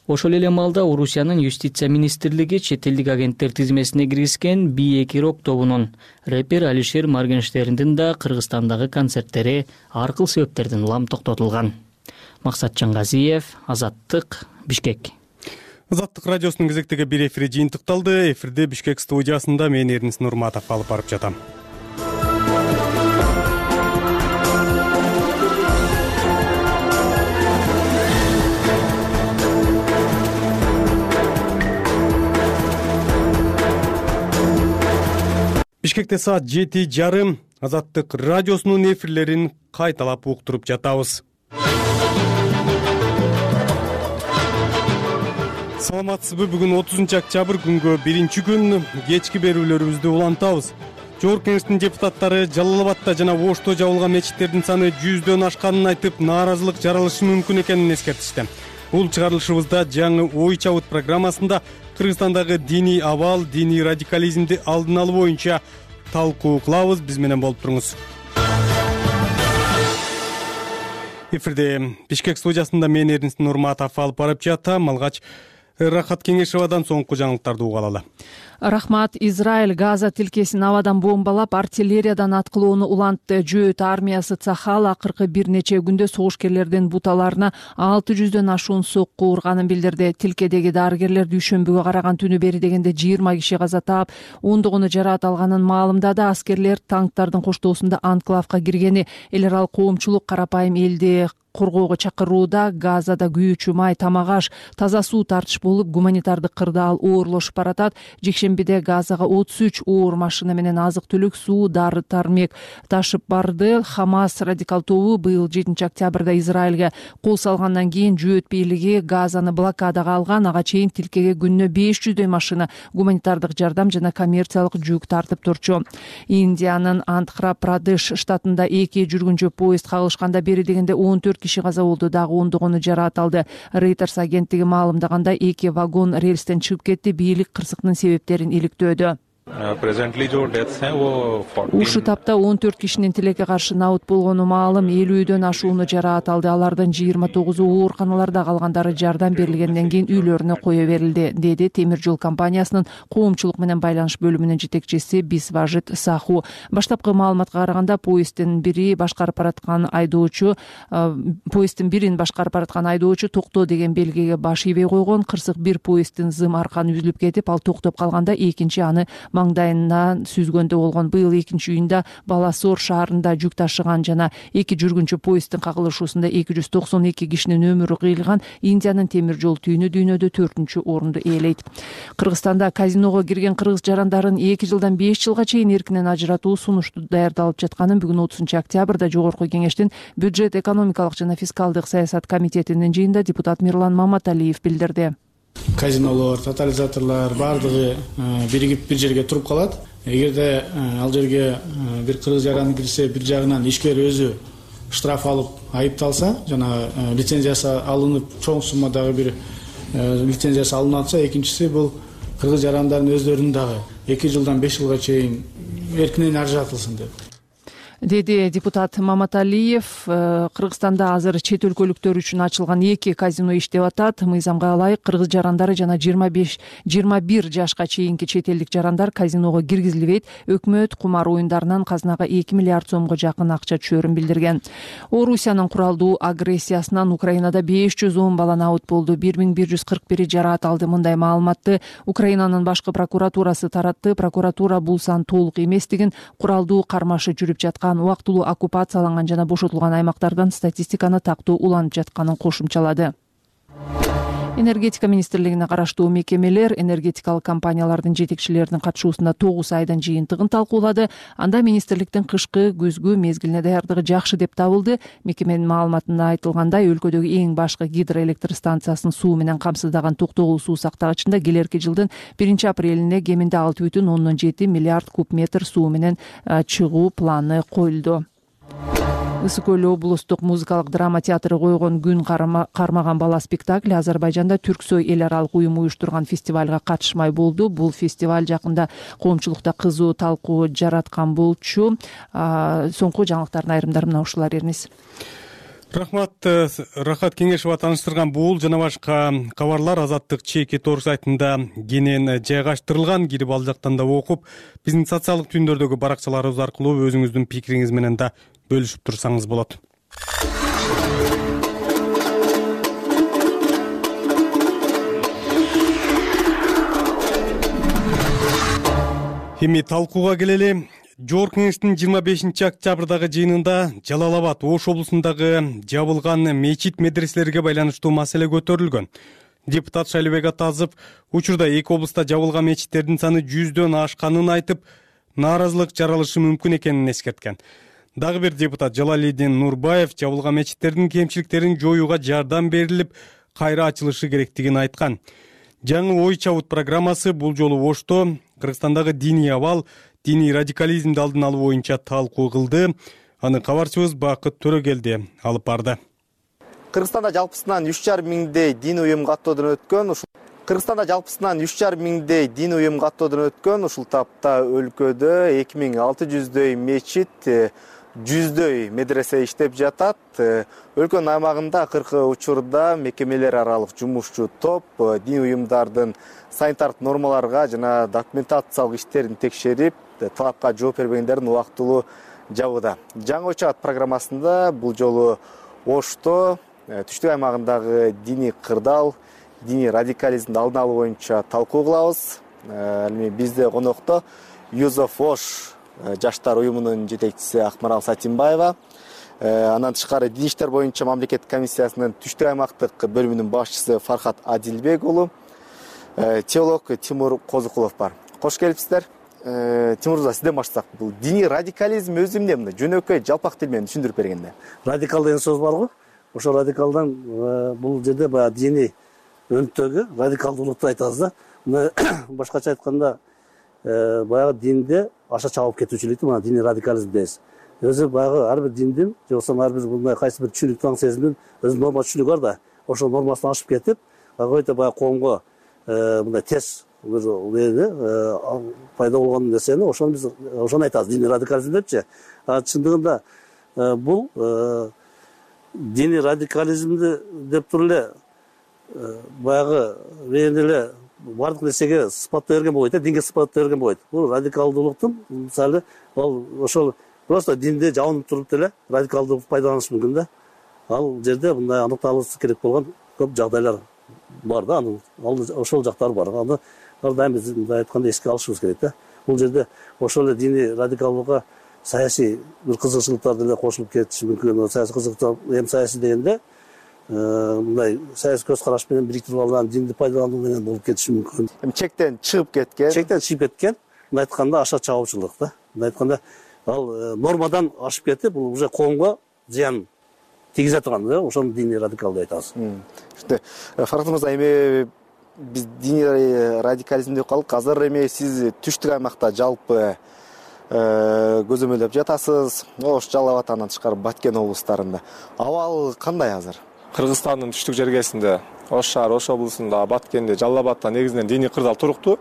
Speaker 20: Ошол эле маалда Орусиянын юстиция министрлиги чет элдик агенттер тизмесине киргизген B2 рок тобунун рэпер Алишер Моргенштерндин да Кыргызстандагы концерттери ар кыл себептерден улам токтотулган. Максат Жангазиев, Азаттык, Бишкек.
Speaker 1: Азаттык радиосунун кезектеги бир эфири жыйынтыкталды. Эфирде Бишкек студиясында мен Эрнис Нурматов алып барып жатам. Бишкекте саат 7:30 Азаттык радиосунун эфирлерин кайталап уктуруп жатабыз. Саламатсызбы? Бүгүн 30-октябрь күнгө биринчи күн кечки берүүлөрүбүздү улантабыз. Жогорку Кеңештин депутаттары Жалал Абадта жана Ошто жабылган мечиттердин саны 100дөн ашканын айтып, нааразылык жаралышы мүмкүн экенин эскертишти. Бул чыгарылышыбызда жаңы ой чабыт программасында Кыргызстандагы диний абал, диний радикализмди алдын алуу боюнча талкуу кылабыз. Биз менен болуп туруңуз. Эфирде Бишкек студиясында мен Эрнис Нурматов алып барып жатам. Алгач Рахат Кеңешевадан соңку жаңылыктарды угалы.
Speaker 4: Рахмат. Израиль Газа тилкесин абадан бомбалап, артиллериядан аткылоону улантты. Жөөт армиясы Цахал акыркы бир нече күндө согушкерлердин буталарына 600дөн ашуун сокку урганын билдирди. Тилкедеги дарыгерлер дүйшөмбүгө караган түнү бери дегенде 20 киши каза таап, ондогону жараат алганын маалымдады. Аскерлер танктардын коштоосунда анклавка киргени, эл аралык коомчулук карапайым элди коргоого чакырууда. Газада күйүүчү май, тамак аш, таза суу тартыш болуп, гуманитардык кырдаал оорлошуп баратат. Жекшембиде Газага 33 оор машина менен азык түлүк, суу, дары тармек ташып барды. Хамас радикал тобу быйыл 7-октябрда Израилге кол салгандан кийин жөөт бийлиги Газаны блокадага алган. Ага чейин тилкеге күнүнө 500дөй машина гуманитардык жардам жана коммерциялык жүк тартып турчу. Индиянын Андхра-Прадеш штатында 2 жүргүнчү поезд кагылышканда бери дегенде 14 киши каза болду, дагы ондогону жараат алды. Reuters агенттиги маалымдаганда 2 вагон рельстен чыгып кетти. Бийлик кырсыктын себептерин иликтөөдө. Ушу тапта 14 кишинин тилекке каршы наут болгону маалым, 50дөн ашууну жараат алды. Алардын 29-у ооруканаларда, калгандары жардам берилгенден кийин үйлөрүнө кое берилди, деди темир жол компаниясынын коомчулук менен байланыш бөлүмүнүн жетекчиси Бисважит Саху. Баштапкы маалыматка караганда поезддин бирин башкарып бараткан айдоочу токтоо деген белгиге баш ийбей койгон. Кырсык бир поезддин зым арканы үзүлүп кетип, ал токтоп калганда экинчи аны маңдайынан сүзгөндө болгон. Быйыл 2-июнда Баласор шаарында жүк ташыган жана 2 жүргүнчү поезддин кагылышуусунда 292 кишинин өмүрү кыйылган. Индиянын темир жол түйүнү дүйнөдө 4-орунду ээлейт. Кыргызстанда казиного кирген кыргыз жарандарын 2 жылдан 5 жылга чейин эркинен ажыратуу сунушту даярдалып жатканын бүгүн 30-октябрда Жогорку Кеңештин бюджет, экономикалык жана фискалдык саясат комитетинин жыйынында депутат Мирлан Маматалиев билдирди.
Speaker 5: Казинолор, тотализаторлор баардыгы биригип бир жерге туруп калат. Эгерде ал жерге бир кыргыз жараны кирсе, бир жагынан ишкер өзү штраф алып айыпталса, жана лицензиясы алынып, чоң суммадагы бир лицензиясы алынатса, экинчиси бул кыргыз жарандардын өздөрүнүн дагы 2 жылдан 5 жылга чейин эркинен ажыратылсын деп.
Speaker 4: Деди депутат Маматалиев. Кыргызстанда азыр чет өлкөлүктөр үчүн ачылган 2 казино иштеп атат. Мыйзамга ылайык кыргыз жарандары жана 25-21 жашка чейинки чет элдик жарандар казиного киргизилбейт. Өкмөт кумар оюндарынан казынага 2 миллиард сомго жакын акча түшөрүн билдирген. Орусиянын куралдуу агрессиясынан Украинада 510 бала наут болду. 1141 жараат алды. Мындай маалыматты Украинанын башкы прокуратурасы таратты. Прокуратура бул сан толук эместигин, куралдуу кармашы жүрүп жаткан, убактылуу оккупацияланган жана бошотулган аймактардан статистиканы тактуу уланып жатканын кошумчалады. Энергетика министрлигине караштуу мекемелер энергетикалык компаниялардын жетекчилеринин катышуусунда 9 айдын жыйынтыгын талкуулады. Анда министрликтин кышкы күзгү мезгилине даярдыгы жакшы деп табылды. Мекеменин маалыматында айтылгандай, өлкөдөгү эң башкы гидроэлектр станциясын суу менен камсыздаган Токтогул суу сактагычында келерки жылдын 1-апрелине кеминде 6,7 миллиард куб метр суу менен чыгуу планы коюлду. Ысык көл облустук музыкалык драма театры койгон күн кармаган бала спектакли Азербайжанда Түрксой эл аралык уюму уюштурган фестивалга катышмай болду. Бул фестиваль жакында коомчулукта кызуу талкуу жараткан болчу. Соңку жаңылыктардын айрымдары мына ушулар. Эрнис.
Speaker 1: Рахмат, Рахат Кеңешова тааныштырган бул жана башка кабарлар Азаттык чеки тор сайтында кенен жайгаштырылган. Кирип ал жактан да окуп, биздин социалдык түйүндөрдөгү баракчаларыбыз аркылуу өзүңүздүн пикириңиз менен да бөлүшүп турсаңыз болот. Эми талкууга келели. Жогорку Кеңештин 25-октябрдагы жыйынында Жалал Абад Ош облусундагы жабылган мечит медреселерге байланыштуу маселе көтөрүлгөн. Депутат Шайлыбек Атазов учурда эки облуста жабылган мечиттердин саны 100дөн ашканын айтып, нааразылык жаралышы мүмкүн экенин эскерткен. Дагы бир депутат Жалалидин Нурбаев жабылган мечиттердин кемчиликтерин жоюуга жардам берилип, кайра ачылышы керектигин айткан. Жаңы ой чабыт программасы бул жолу Ошто Кыргызстандагы диний абал, диний радикализмди алдын алуу боюнча талкуу кылды. Аны кабарчыбыз Бакыт Төрөгелди алып барды.
Speaker 2: Кыргызстанда жалпысынан 3,5 миңдей дин уюм каттоодон өткөн. Ушул тапта өлкөдө 2600дөй мечит, 100дөй медресе иштеп жатат. Өлкөнүн аймагында 40 учурда мекемелер аралык жумушчу топ дин уюмдардын санитардык нормаларга жана документациялык иштерин текшерип, талапка жооп бербегендерин убактылуу жабууда. Жаңы ой чабыт программасында бул жолу Ошто түштүк аймагындагы диний кырдаал, диний радикализмди алдын алуу боюнча талкуу кылабыз. Эми бизде конокто Youth of Osh жаштар уюмунун жетекчиси Акмарал Сатимбаева, андан тышкары дин иштер боюнча мамлекеттик комиссиясынын түштүк аймактык бөлүмүнүн башчысы Фархат Адилбек уулу, теолог Тимур Козукулов бар. Кош келипсиздер. Тимур Мырза, сизден баштасак, бул диний радикализм өзү эмне? Мындай жөнөкөй жалпак тил менен түшүндүрүп бергенде.
Speaker 6: Радикал деген сөз барго? Ошо радикалдан бул жерде баягы диний өнүктөгү радикалдуулукту айтабыз да. Мына башкача айтканда баягы динде аша чабып кетүүчүлүктү мына диний радикализм дейбиз. Өзү баягы ар бир диндин, же болбосо ар бир мындай кайсы бир түшүнүк таң сезимдин өзүнүн норма түшүнүгү бар да. Ошол нормасын ашып кетип, който баягы коомго мындай терс пайда болгон нерсени ошону биз айтабыз диний радикализм депчи. Чындыгында бул диний радикализмди деп туруп эле баягы эле бардык нерсеге сыпаттай берген болбойт, динге сыпаттай берген болбойт. Бул радикалдуулуктун мисалы ошол просто динде жабынып туруп деле радикалдуулукту пайдаланышы мүмкүн да. Ал жерде мындай аныкталышы керек болгон көп жагдайлар бар да, ошол жактары бар. Аны ар дайым биз мындай айтканда эске алышыбыз керек да. Бул жерде ошол эле диний радикалдуулукка саясий бир кызыкчылыктар деле кошулуп кетиши мүмкүн. Саясий кызыкчылык эми саясий дегенде мындай саясий көз караш менен бириктирип алган динди пайдалануу менен болуп кетиши мүмкүн.
Speaker 2: Эми чектен чыгып кеткен.
Speaker 6: Мындай айтканда аша чабуучулук да. Мындай айтканда ал нормадан ашып кетип, бул уже коомго зыян тийгизе турган да, ошону диний радикал деп айтабыз.
Speaker 2: Фархат Мырза, эми биз диний радикализм деп калдык. Азыр эми сиз түштүк аймакта жалпы көзөмөлдөп жатасыз. Ош, Жалал Абад, андан тышкары Баткен облустарында. Абал кандай азыр?
Speaker 23: Кыргызстандын түштүк жергесинде, Ош шаар, Ош облусунда, Баткенде, Жалал Абадта негизинен диний кырдаал туруктуу.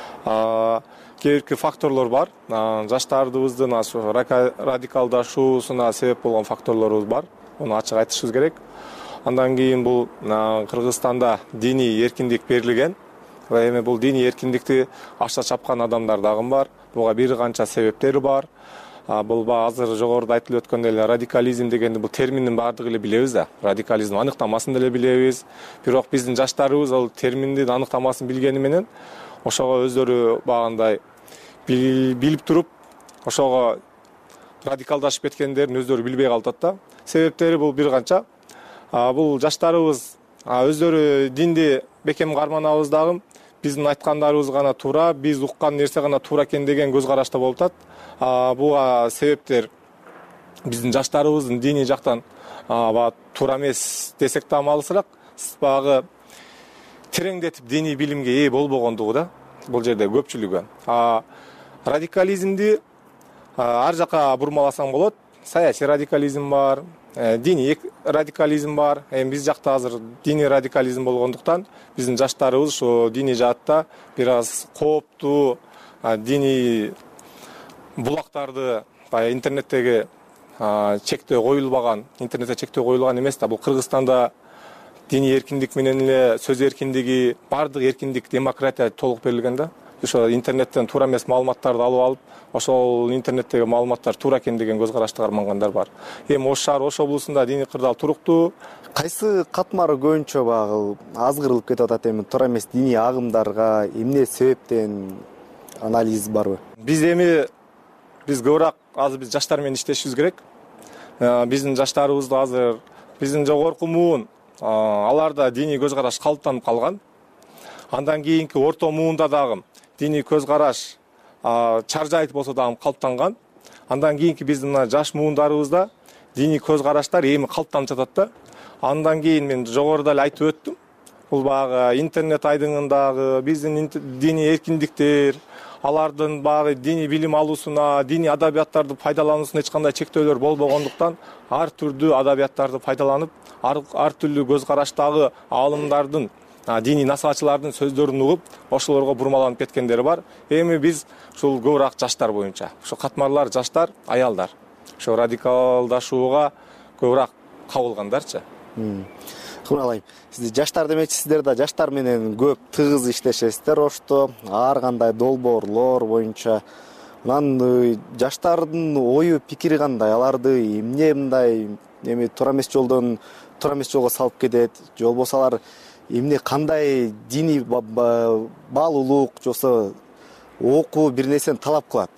Speaker 23: Кээ бир факторлор бар. Жаштарыбыздын радикалдашуусуна себеп болгон факторлорубуз бар. Ону ачык айтышыбыз керек. Андан кийин бул Кыргызстанда диний эркиндик берилген. Эми бул диний эркиндикти аша чапкан адамдар дагы бар. Буга бир канча себептери бар. Бул азыр жогоруда айтылып өткөндөй эле радикализм дегенди бул терминдин баардыгы эле билебиз да. Радикализм аныктамасын деле билебиз. Бирок биздин жаштарыбыз ал терминдин аныктамасын билгени менен ошого өздөрү багандай билип туруп, ошого радикалдашып кеткендерин өздөрү билбей калышат да. Себептери бул бир канча. Бул жаштарыбыз өздөрү динди бекем карманабыз дагы, биздин айткандарыбыз гана туура, биз уккан нерсе гана туура экен деген көз карашта болуп атат. Буга себептер биздин жаштарыбыздын диний жактан туура эмес десек да амалсызыраак, багы тереңдетип диний билимге ээ болбогондугу да. Бул жерде көпчүлүгү. Радикализмди ар жака бурмаласаң болот. Саясий радикализм бар, диний радикализм бар. Эми биз жакта азыр диний радикализм болгондуктан биздин жаштарыбыз ошо диний жаатта бир аз кооптуу диний булактарды интернеттеги чектөө коюлбаган, интернетте чектөө коюлган эмес да. Бул Кыргызстанда диний эркиндик менен эле сөз эркиндиги, баардык эркиндик, демократия толук берилген да. Ошо интернеттен туура эмес маалыматтарды алып алып, ошол интернеттеги маалыматтар туура экен деген көз карашты кармангандар бар. Эми Ош шаар, Ош облусунда диний кырдаал туруктуу.
Speaker 2: Кайсы катмары көбүнчө багы азгырылып кетип атат эми туура эмес диний агымдарга эмне себептен анализ барбы?
Speaker 23: Биз көбүрөөк азыр биз жаштар менен иштешибиз керек. Биздин жаштарыбызды азыр биздин жогорку муун аларда диний көз караш калыптанып калган. Андан кийинки орто муунда дагы диний көз караш чаржайыт болсо дагы калыптанган. Андан кийинки биздин мына жаш муундарыбызда диний көз караштар эми калыптанып жатат да. Андан кийин мен жогоруда эле айтып өттүм. Бул багы интернет айдыңындагы биздин диний эркиндиктер, алардын багы диний билим алуусуна, диний адабияттарды пайдалануусуна эч кандай чектөөлөр болбогондуктан ар түрдүү адабияттарды пайдаланып, ар түрлүү көз караштагы аалымдардын, диний насаачылардын сөздөрүн угуп, ошолорго бурмаланып кеткендери бар. Эми биз ушул көбүрөөк жаштар боюнча, ошо катмарлар жаштар, аялдар. Ошо радикалдашууга көбүрөөк кабылгандарчы.
Speaker 2: Кымалайм. Сиз жаштар демекчи, сиздер да жаштар менен көп тыгыз иштешесиздер Ошто, ар кандай долбоорлор боюнча. Анан жаштардын ою пикири кандай? Аларды эмне мындай эми туура эмес жолго салып кетет? Же болбосо алар эмне кандай диний баалуулук жосо окуу бир нерсени талап кылат?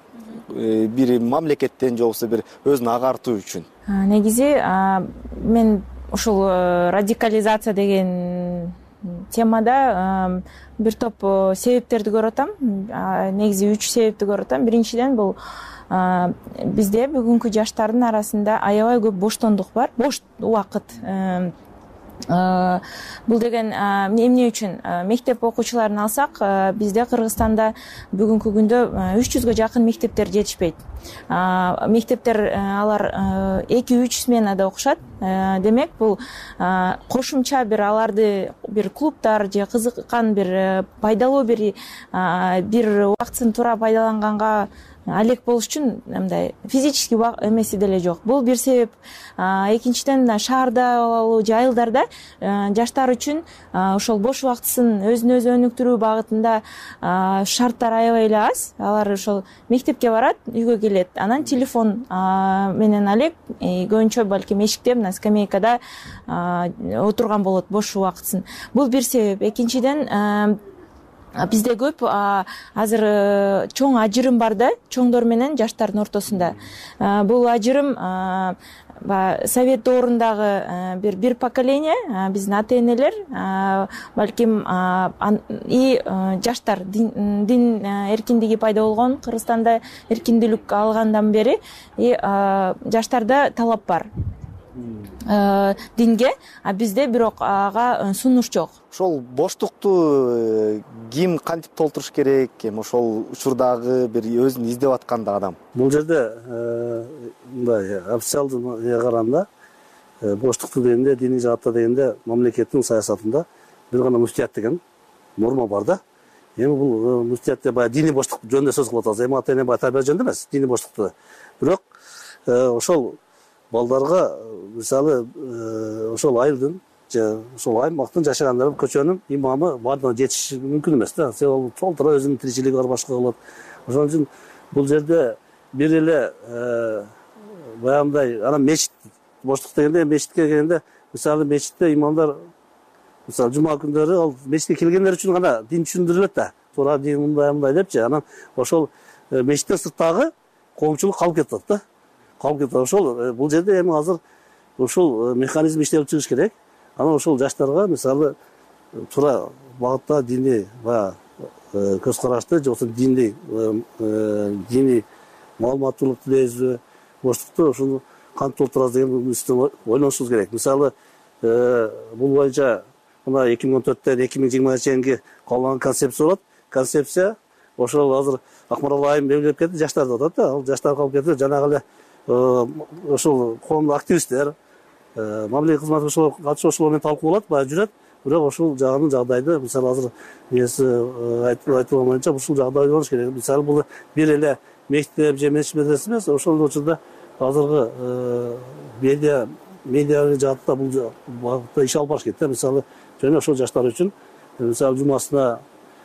Speaker 2: Бир мамлекеттен же болбосо бир өзүн агартуу үчүн.
Speaker 8: Негизи мен ушул радикализация деген темада бир топ себептерди көрүп атам. Негизи 3 себепти көрүп атам. Биринчиден бул бизде бүгүнкү жаштардын арасында аябай көп боштондук бар, бош убакыт. Бул деген эмне үчүн? Мектеп окуучуларын алсак, бизде Кыргызстанда бүгүнкү күндө 300гө жакын мектептер жетишпейт. Мектептер алар 2-3 сменада окушат. Демек, бул кошумча бир аларды бир клубтар же кызыккан бир пайдалуу бир убактысын туура пайдаланганга алек болуш үчүн мындай физический эмеси деле жок. Бул бир себеп. Экинчиден шаарда болобу же айылдарда жаштар үчүн ошол бош убактысын өзүн өзү өнүктүрүү багытында шарттар аябай эле аз. Алар ошол мектепке барат, үйгө келет. Анан телефон менен алек көбүнчө балким эшикте мына скамейкада отурган болот бош убактысын. Бул бир себеп. Экинчиден бизде көп азыр чоң ажырым бар да, чоңдор менен жаштардын ортосунда. Бул ажырым совет доорундагы бир поколение, биздин ата-энелер, балким и жаштар дин эркиндиги пайда болгон, Кыргызстанда эркиндүүлүк алгандан бери жаштарда талап бар динге, а бизде бирок ага сунуш жок.
Speaker 2: Ошол боштукту ким кантип толтуруш керек? Эми ошол учурдагы бир өзүн издеп атканда адам.
Speaker 6: Бул жерде мындай официалдуу караганда боштукту дегенде, диний жаатта дегенде мамлекеттин саясатында бир гана муфтият деген норма бар да. Эми бул муфтиятте баягы диний боштук жөнүндө сөз кылып атабыз. Эми ата-эне баягы тарбия жөнүндө эмес, диний боштукту. Бирок ошол балдарга мисалы ошол айылдын же ошол аймактын жашагандары көчөнүн имамы баардыгына жетиши мүмкүн эмес да. Себеби толтура өзүнүн тиричилиги бар, башка болот. Ошон үчүн бул жерде бир эле баягындай анан мечит боштук дегенде, мечитке келгенде мисалы мечитте имамдар мисалы жума күндөрү ал мечитке келгендер үчүн гана дин түшүндүрүлөт да. Туура дин мындай депчи. Анан ошол мечиттен сырттагы коомчулук калып кетет да. Ошол бул жерде эми азыр ушул механизм иштелип чыгыш керек. Анан ошол жаштарга мисалы туура багытта диний көз карашты же болбосо диний маалыматтуулук тилейбизби, боштукту ошону кантип толтурабыз деген үстүнө ойлонушубуз керек. Мисалы бул боюнча мына 2014-тен 2020-га чейинки кабылган концепция болот. Концепция ошол азыр Акмарал айым белгилеп кетти, жаштар деп атат да. Ал жаштар калып кетти. Жанагы эле ошол коомдук активисттер, мамлекеттик кызмат катышуучулар менен талкууланат, баягы жүрөт. Бирок ушул жагынын жагдайды, мисалы азыр нерси айтылган боюнча ушул жагда ойлонуш керек. Мисалы бул бир эле мектеп же медресе эмес, ошол учурда азыркы медиа жаатта бул багытта иш алып барыш керек да. Мисалы жана ошол жаштар үчүн мисалы жумасына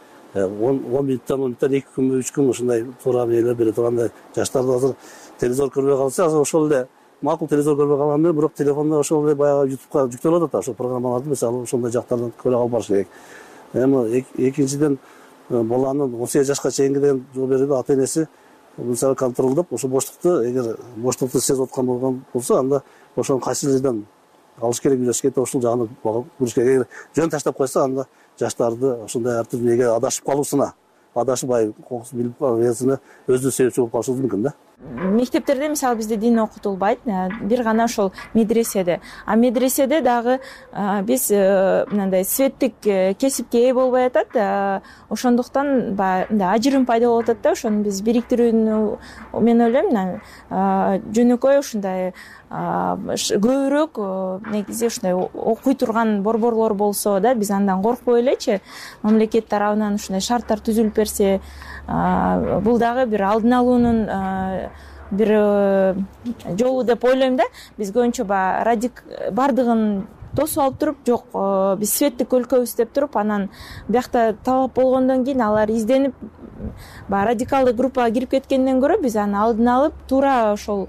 Speaker 6: 10 минуттан 2 күнбү 3 күн ушундай туура эмелер бере тургандай жаштарды азыр телевизор көрбөй калса, азыр ошол эле макул телевизор көрбөй калган менен бирок телефондо ошол эле баягы ютубка жүктөлүп атат ошол программаларды мисалы ошондой жактардан көрүп алып барыш керек. Эми экинчиден баланын 18 жашка чейинки деген жол берүүдө ата энеси мисалы контролдоп ошо боштукту, эгер боштукту сезип аткан болгон болсо, анда ошонун кайсы жерден алыш керек, үйлөш керек, ошол жагына көрүш керек. Эгер жөн таштап койсо, анда жаштарды ошондой ар түрдүү неге адашып калуусуна, адашпай кокусун билип калуусуна өзү себепчи болуп калышы мүмкүн да.
Speaker 8: Мектептерде мисалы бизде дин окутулбайт, бир гана ошол медреседе. А медреседе дагы биз мындай светтик кесипке ээ болбой атат. Ошондуктан ажырым пайда болуп атат да. Ошону биз бириктирүүнү мен ойлойм, жөнөкөй ушундай көбүрөөк негизи ушундай окуй турган борборлор болсо да, биз андан коркпой элечи, мамлекет тарабынан ушундай шарттар түзүлүп берсе, бул дагы бир алдын алуунун бир жолу деп ойлойм да. Биз көбүнчө бардыгын тосуп алып туруп, жок биз светтик өлкөбүз деп туруп, анан биякта талап болгондон кийин алар изденип радикалдык группага кирип кеткенден көрө, биз аны алдын алып туура ошол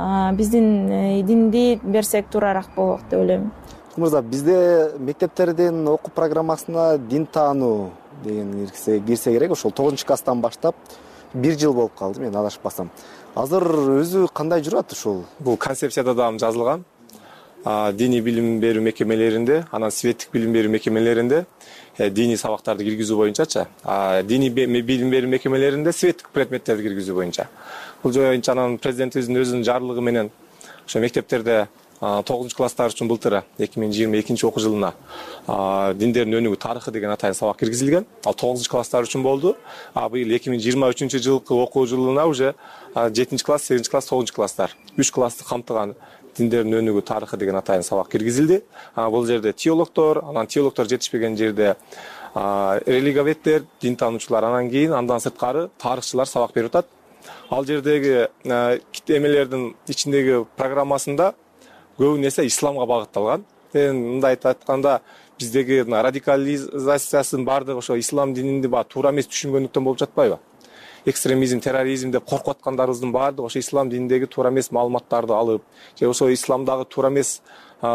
Speaker 8: биздин динди берсек туурараак болот деп ойлойм.
Speaker 2: Мырза, бизде мектептердин окуу программасына дин таануу деген кирсе керек. Ошол 9-класстан баштап 1 жыл болуп калды, мен адашпасам. Азыр өзү кандай жүрөт ушул?
Speaker 23: Бул концепцияда да жазылган. Диний билим берүү мекемелеринде, анан светтик билим берүү мекемелеринде диний сабактарды киргизүү боюнчачы. Диний билим берүү мекемелеринде светтик предметтерди киргизүү боюнча. Бул боюнча анан президентибиздин өзүнүн жарлыгы менен ошо мектептерде 9-класстар үчүн былтыр 2022 окуу жылына диндердин өнүгүү тарыхы деген атайын сабак киргизилген. Ал 9-класстар үчүн болду. Быйыл 2023 жылкы окуу жылына уже 7-класс, 8-класс, 9-класстар 3 классты камтыган диндердин өнүгүү тарыхы деген атайын сабак киргизилди. Бул жерде теологдор, анан теологдор жетишпеген жерде религоведтер, дин таануучулар, андан сырткары тарыхчылар сабак берип атат. Ал жердеги эмелердин ичиндеги программасында көбү нерсе исламга багытталган. Мындай айтканда, биздеги радикализациясынын баардыгы ошо ислам дининди туура эмес түшүнгөндүктөн болуп жатпайбы? Экстремизм, терроризм деп коркуп аткандарыбыздын баардыгы ошо ислам дининдеги туура эмес маалыматтарды алып, же ошо исламдагы туура эмес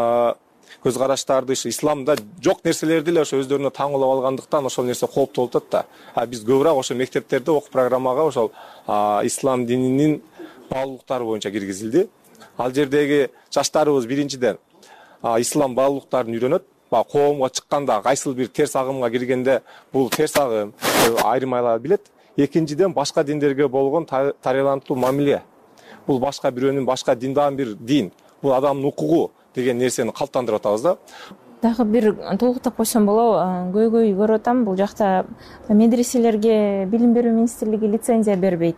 Speaker 23: көз караштарды, исламда жок нерселерди эле ошо өздөрүнө таңуулап алгандыктан ошол нерсе кооптуу болуп атат да. Биз көбүрөөк ошо мектептерде окуу программага ошол ислам дининин баалуулуктары боюнча киргизилди. Ал жердеги жаштарыбыз биринчиден ислам баалуулуктарын үйрөнөт. Коомго чыкканда, кайсыл бир терс агымга киргенде бул терс агым айрымайлар билет. Экинчиден башка диндерге болгон тарыялантуу мамиле. Бул башка бирөөнүн, башка диндан бир дин. Бул адамдын укугу деген нерсени калыптандырып атабыз да.
Speaker 8: Дагы бир толуктап койсом болобу, көйгөй көрүп атам, бул жакта медреселерге билим берүү министрлиги лицензия бербейт.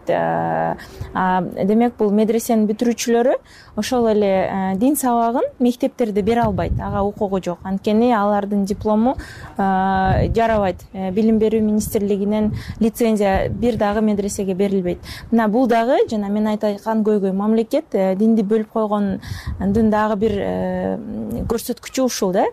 Speaker 8: Демек бул медресенин бүтүрүүчүлөрү ошол эле дин сабагын мектептерде бере албайт, ага укугу жок. Анткени алардын диплому жарабайт. Билим берүү министрлигинен лицензия бир дагы медресеге берилбейт. Мына бул дагы жана мен айткан көйгөй, мамлекет динди бөлүп койгондун дагы бир көрсөткүчү ушул да.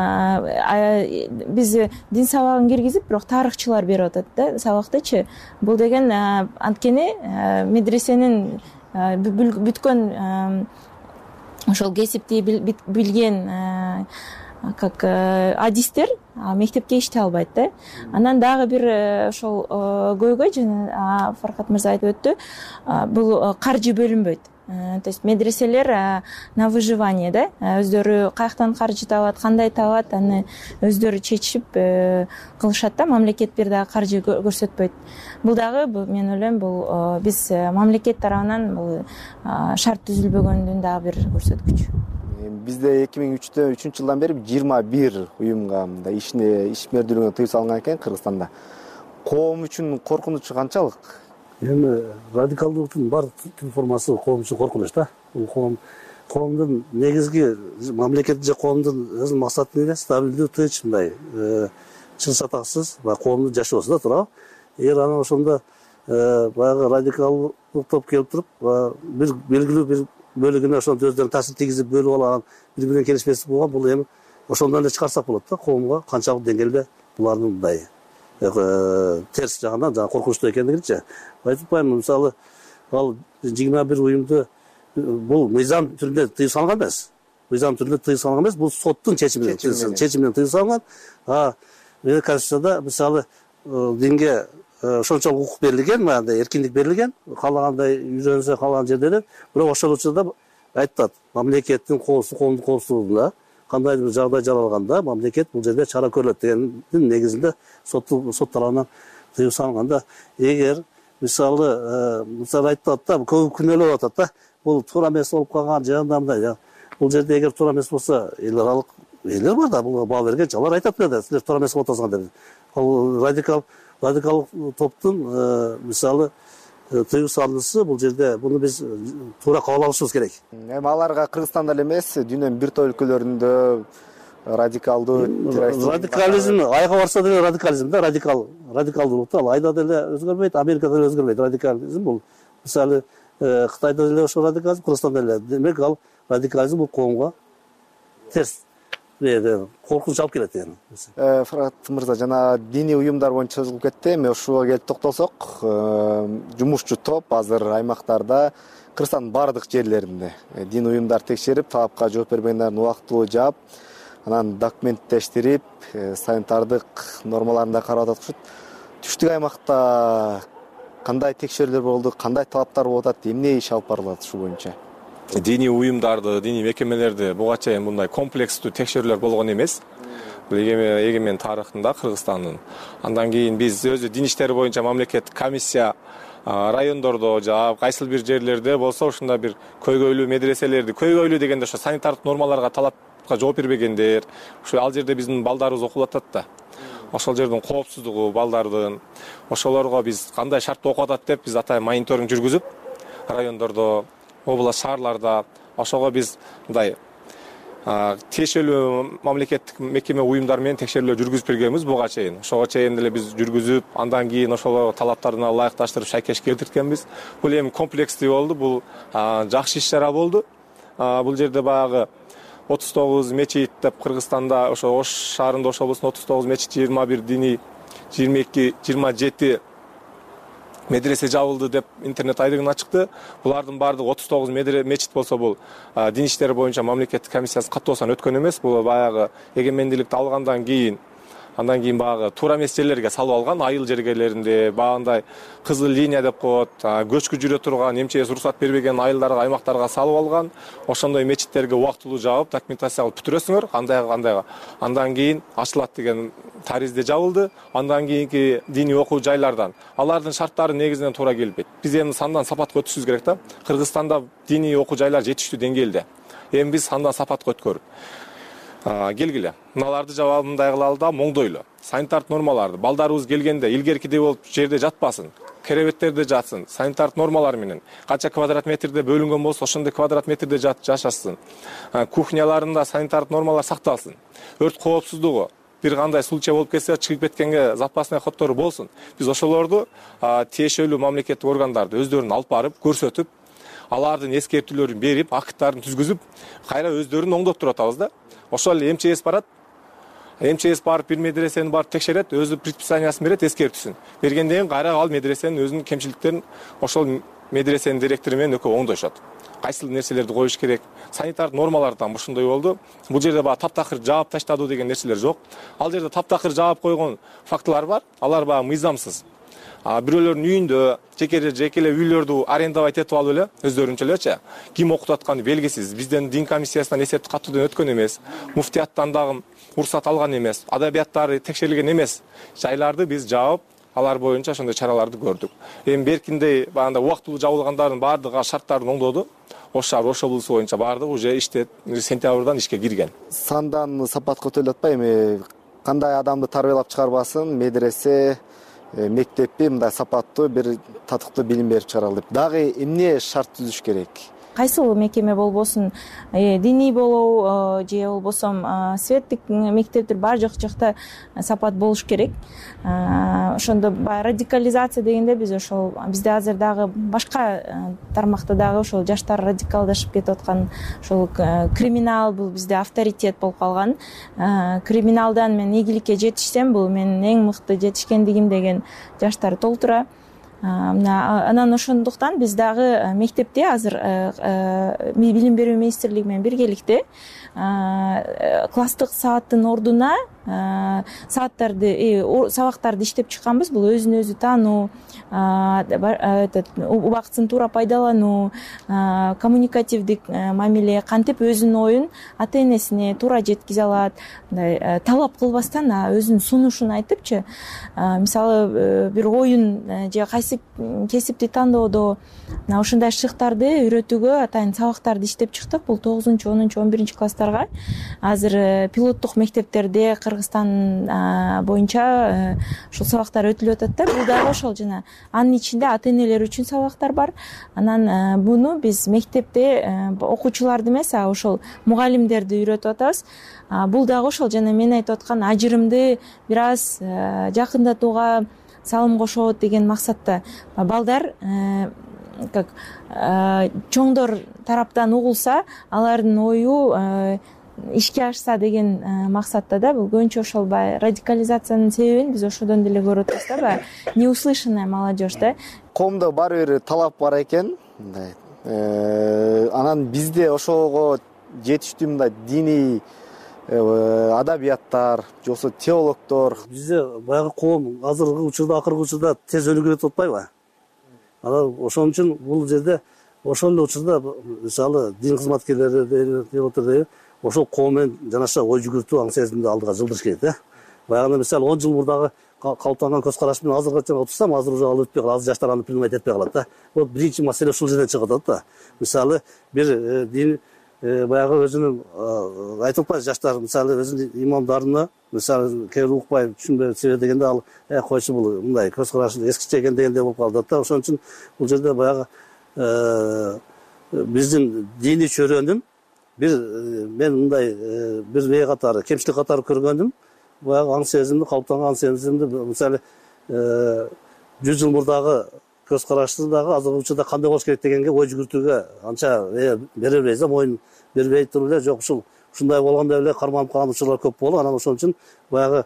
Speaker 8: Биз дин сабагын киргизип, бирок тарыхчылар берип атат да сабактычы. Бул деген анткени медресенин бүткөн ошол кесипти билген как адистер мектепке иштей албайт да. Анан дагы бир ошол көйгөй, жана Фаркат мырза айтып өттү, бул каржы бөлүнбөйт. То есть медреселер на выживание да, өздөрү каяктан каржы табат, кандай табат, аны өздөрү чечип кылышат да, мамлекет бир дагы каржы көрсөтпөйт. Бул дагы мен ойлойм, бул биз мамлекет тарабынан бул шарт түзүлбөгөндүн дагы бир көрсөткүчү.
Speaker 2: Бизде 2003 жылдан бери 21 уюмга мындай ишмердүүлүгүнө тыюу салынган экен Кыргызстанда. Коом үчүн коркунучу канчалык?
Speaker 6: Эми радикалдуулуктун баардык формасы коом үчүн коркунуч да. Коомдун негизги мамлекеттин же коомдун өзүнүн максаты эмне? Стабилдүү, тынч, мындай чын сатаксыз коомдун жашоосу да туурабы. Эгер анан ошондо баягы радикалдык топ келип туруп, бир белгилүү бир бөлігіне ошону өздерine таасир тийгизип бөлүп алган, бири биринен келишпестик болгон, бул эми ошондон эле чыгарсак болот да, коомго канчалык деңгээлде булардын мындай терс жагынан жана коркунучтуу экендигинчи айтып атпаймынбы. Мисалы ал 21 уюмду бул мыйзам түрүндө тыюу салынган эмес. Мыйзам түрүндө тыюу салынган эмес, бул соттун чечими менен тыюу салынган. Конституцияда мисалы динге ошончолук укук берилген, мындай эркиндик берилген, каалагандай үйрөнсө каалаган жерде эле, бирок ошол учурда айтат, мамлекеттин коомдук коопсуздугунда кандайдыр бир жагдай жаралганда мамлекет бул жерде чара көрүлөт дегендин негизинде сот тарабынан тыюу салынганда, эгер мисалы айтып атат да, көп күнөөлөп атат да, бул туура эмес болуп калган жагында мындай. Бул жерде эгер туура эмес болсо, эл аралык элер бар да, бул баа бергенчи, алар айтат да, силер туура эмес кылып атасыңар деп. Ал радикал топтун мисалы тыюу салынысы бул жерде буну биз туура кабыл алышыбыз керек.
Speaker 2: Эми аларга Кыргызстанда эле эмес, дүйнөнүн бир топ өлкөлөрүндө радикализм
Speaker 6: айга барса деле радикализм да, радикалдуулукту ал айда деле өзгөрбөйт, Америкада деле өзгөрбөйт. Радикализм бул мисалы Кытайда деле ошол радикализм, Кыргызстанда деле. Демек ал радикализм бул коомго терс коркунуч алып келет эми.
Speaker 2: Фарат мырза, жана диний уюмдар боюнча созулуп кетти. Эми ушуга келип токтолсок, жумушчу топ азыр аймактарда Кыргызстандын бардык жерлеринде диний уюмдар текшерип, талапка жооп бербегендерин убактылуу жаап, анан документтештирип, санитардык нормаларын да карап атышат. Түштүк аймакта кандай текшерүүлөр болду, кандай талаптар болуп атат, эмне иш алып барылат ушу боюнча?
Speaker 23: Диний уюмдарды, диний мекемелерди буга чейин мындай комплекстүү текшерүүлөр болгон эмес. Бул эгемен тарыхында Кыргызстандын. Андан кийин биз өзү дин иштери боюнча мамлекеттик комиссия райондордо жаап, кайсыл бир жерлерде болсо ушунда бир көйгөйлүү медреселерди, көйгөйлүү дегенде ошо санитардык нормаларга, талапка жооп бербегендер, ушу ал жерде биздин балдарыбыз окулуп атат да. Ошол жердин коопсуздугу балдардын, ошолорго биз кандай шартта окуп атат деп биз атай мониторинг жүргүзүп, райондордо, область шаарларда ошого биз мындай тиешелүү мамлекеттик мекеме уюмдар менен текшерүүлөр жүргүзүп бергенбиз буга чейин. Ошого чейин деле биз жүргүзүп, андан кийин ошол талаптарына ылайыкташтырып шайкеш келтирткенбиз. Бул эми комплекстүү болду, бул жакшы иш чара болду. Бул жерде баягы 39 мечит деп Кыргызстанда, ошо Ош шаарында, Ош облусунда 39 мечит, 21 диний, 22, 27 медресе жабылды деп интернет айдыгына чыкты. Булардын бардыгы 39 мечит болсо, бул дин иштери боюнча мамлекеттик комиссиясы каттоосунан өткөн эмес. Бул баягы эгемендүүлүктү алгандан кийин, андан кийин баягы туура эмес жерлерге салып алган, айыл жергелеринде, баягындай кызыл линия деп коет, көчкү жүрө турган, МЧС уруксат бербеген айылдарга, аймактарга салып алган. Ошондой мечиттерге убактылуу жаап, документация кылып бүтүрөсүңөр, кандайга. Андан кийин ачылат деген таризде жабылды. Андан кийинки диний окуу жайлардан алардын шарттары негизинен туура келбейт. Биз эми сандан сапатка өтүшүбүз керек да. Кыргызстанда диний окуу жайлар жетиштүү деңгээлде. Эми биз сандан сапатка өткөрүп келгиле. Мыналарды жабабындай кылалы да, моңдойлу. Санитардык нормаларды балдарыбыз келгенде илгеркидей болуп жерде жатпасын, керебеттерде жатсын, санитардык нормалар менен канча квадрат метрде бөлүнгөн болсо, ошондой квадрат метрде жашасын. Кухняларында санитардык нормалар сакталсын. Өрт коопсуздугу бир кандай случай болуп кетсе, чыгып кеткенге запасный ходдору болсун. Биз ошолорду тиешелүү мамлекеттик органдарды өздөрүн алып барып, көрсөтүп, алардын эскертүүлөрүн берип, акттарын түзгүзүп, кайра өздөрүн оңдоп туруп атабыз да. Ошол эле МЧС барат. МЧС барып бир медресени барып текшерет, өзү предписаниясын берет, эскертүүсүн. Бергенден кийин кайра ал медресенин өзүнүн кемчиликтерин ошол медресенин директору менен экөө оңдошот. Кайсыл нерселерди коюш керек, санитардык нормалардан ушундай болду. Бул жерде баягы таптакыр жаап таштадуу деген нерселер жок. Ал жерде таптакыр жаап койгон фактылар бар. Алар баягы мыйзамсыз. Бирөөлөрдүн үйүндө, жекеле үйлөрдү арендовать этип алып эле, өздөрүнчө элечи, ким окутуп атканы белгисиз. Бизден дин комиссиясынан эсептик каттуудан өткөн эмес, муфтияттан дагы уруксат алган эмес, адабияттары текшерилген эмес жайларды биз жаап, алар боюнча ошондой чараларды көрдүк. Эми беркиндей баягындай убактылуу жабылгандардын баардыгы шарттарын оңдоду. Ош шаар, Ош облусу боюнча баардыгы уже иште сентябрдан ишке кирген.
Speaker 2: Сандан сапатка өтөлүп атпайбы? Эми кандай адамды тарбиялап чыгарбасын, медресе, мектепти мындай сапаттуу бир татыктуу билим берип чыгаралы деп. Дагы эмне шарт түзүш керек?
Speaker 8: кайсыл мекеме болбосун, диний болобу же болбосо светтик мектептер баары жакта сапат болуш керек. Ошондо баягы радикализация дегенде биз ошол бизде азыр дагы башка тармакта дагы ошол жаштар радикалдашып кетип аткан, ошол криминал бул бизде авторитет болуп калган. Криминалдан мен ийгиликке жетишсем, бул менин эң мыкты жетишкендигим деген жаштар толтура. Анан ошондуктан биз дагы мектепте азыр билим берүү министрлиги менен биргеликте класстык сааттын ордуна сабактарды иштеп чыкканбыз. Бул өзүн өзү таануу, убактысын туура пайдалануу, коммуникативдик мамиле, кантип өзүнүн оюн ата энесине туура жеткизе алат, мындай талап кылбастан өзүнүн сунушун айтыпчы. Мисалы бир оюн же кайсы кесипти тандоодо ушундай шыктарды үйрөтүүгө атайын сабактарды иштеп чыктык. Бул 9, 10, 11 класстарга азыр пилоттук мектептерде Кыргызстан боюнча ушул сабактар өтүлүп атат да. Бул дагы ошол жана анын ичинде ата энелер үчүн сабактар бар. Анан буну биз мектепте окуучуларды эмес, ошол мугалимдерди үйрөтүп атабыз. Бул дагы ошол жана мен айтып аткан ажырымды бир аз жакындатууга салым кошот деген максатта балдар как чоңдор тараптан угулса, алардын ою ишке ашса деген максатта да. Бул көбүнчө ошол баягы радикализациянын себебин биз ошодон деле көрүп атабыз да, баягы неуслышанная молодежь да.
Speaker 2: Коомдо баары бир талап бар экен, мындай. Анан бизде ошого жетиштүү мындай диний адабияттар, же болбосо теологдор.
Speaker 6: Бизде баягы коом азыркы учурда, акыркы учурда тез өнүгүп кетип атпайбы? Анан ошон үчүн бул жерде ошол эле учурда мисалы дин кызматкерлери ошол коом менен жанаша ой жүгүртүү, аң сезимди алдыга жылдырыш керек да. Баягы мисалы 10 жыл мурдагы калыптанган көз караш менен азыркы отурсам, азыр уже ал өтпөй калат, азыр жаштар аны принимать этпей калат да. Вот биринчи маселе ушул жерден чыгып атат да. Мисалы бир дин баягы өзүнүн айтып атпайбы, жаштар мисалы өзүнүн имамдарына мисалы кээ бир укпай түшүнбөй себеп дегенде ал койчу бул мындай көз карашы эскиче экен дегендей болуп калат да. Ошон үчүн бул жерде баягы биздин диний чөйрөнүн мен мындай бир катары кемчилик катары көргөнүм, баягы аң сезимди, калыптанган аң сезимди мисалы 100 жыл мурдагы көз карашты дагы азыркы учурда кандай болуш керек дегенге ой жүгүртүүгө анча бере бербейбиз да, моюн бербей туруп эле жок ушундай болгондо эле карманып калган учурлар көп болуп, анан ошон үчүн баягы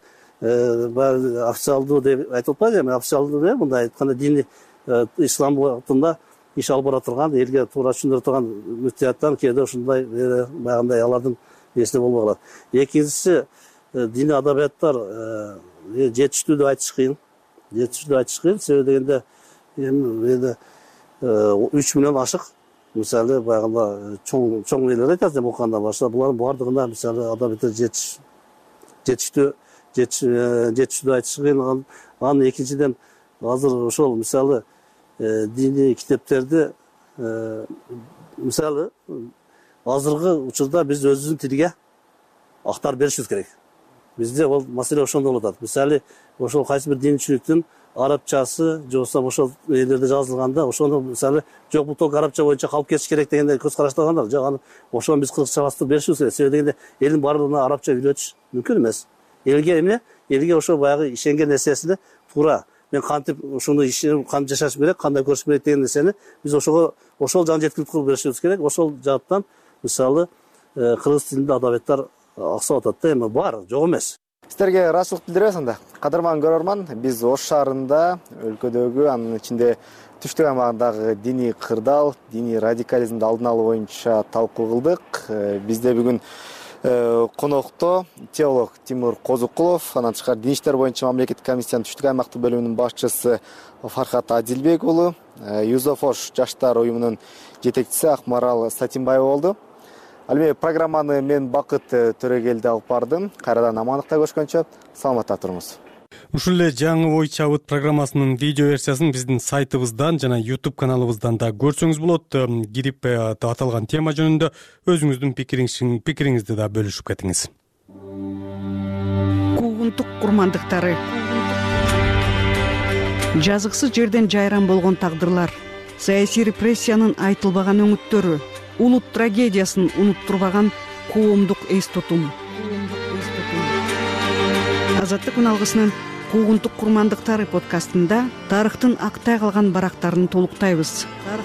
Speaker 6: официалдуу деп айтып атпайбы, эми официалдуу деп мындай айтканда диний ислам багытында иш алып бара турган, элге туура түшүндүрө турган мүфтияттан кээде ушундай баягындай алардын эсине болбой калат. Экинчиси диний адабияттар жетиштүү деп айтыш кыйын. Жетиштүү деп айтыш кыйын, себеби дегенде эми 3 миллион ашык мисалы баягында чоң нелер айтат, эми окуганда башка булардын баардыгына мисалы адабияттар жетиштүү деп айтыш кыйын. Анан экинчиден азыр ошол мисалы диний китептерди мисалы азыркы учурда биз өзүбүздүн тилге актарып беришибиз керек. Бизде ол маселе ошондо болуп атат. Мисалы ошол кайсы бир динчиликтин арабчасы же болбосо ошол элерде жазылганда ошону мисалы жок бул только арабча боюнча калып кетиш керек дегенде көз караштагандар, жок аны ошону биз кыргызчалаштырып беришибиз керек. Себеби дегенде элдин баардыгына арабча үйрөтүш мүмкүн эмес. Элге ошо баягы ишенген нерсесини туура мен кантип ушуну ишенip кантип жашаш керек, кандай көрүш керек деген нерсени биз ошол жагын жеткирип кылып беришибиз керек. Ошол жааттан мисалы кыргыз тилинде адабияттар аксап атат да, эми бар, жок эмес.
Speaker 2: Сиздерге ыраазычылык билдиребиз анда. Кадырман көрөрман, биз Ош шаарында, өлкөдөгү, анын ичинде түштүк аймагындагы диний кырдаал, диний радикализмди алдын алуу боюнча талкуу кылдык. Бизде бүгүн конокто теолог Тимур Козукулов, анан тышкары дин иштер боюнча мамлекеттик комиссиянын түштүк аймактык бөлүмүнүн башчысы Фархат Адилбек уулу, Юзофош жаштар уюмунун жетекчиси Акмарал Сатимбаева болду. Ал эми программаны мен Бакыт Төрөгелди алып бардым. Кайрадан амандыкта көрүшкөнчө саламатта туруңуз.
Speaker 1: Ушул эле жаңы ой чабыт программасынын видео версиясын биздин сайтыбыздан жана YouTube каналыбыздан да көрсөңүз болот. Кирип аталган тема жөнүндө өзүңүздүн пикириңизди да бөлүшүп кетиңиз.
Speaker 9: Куугунтук курмандыктары, жазыксыз жерден жайран болгон тагдырлар, саясий репрессиянын айтылбаган өңүттөрү, улут трагедиясын унуттурбаган коомдук эс тутум. Азаттык үналгысынын куугунтук курмандыктары подкастында тарыхтын актай калган барактарын толуктайбыз.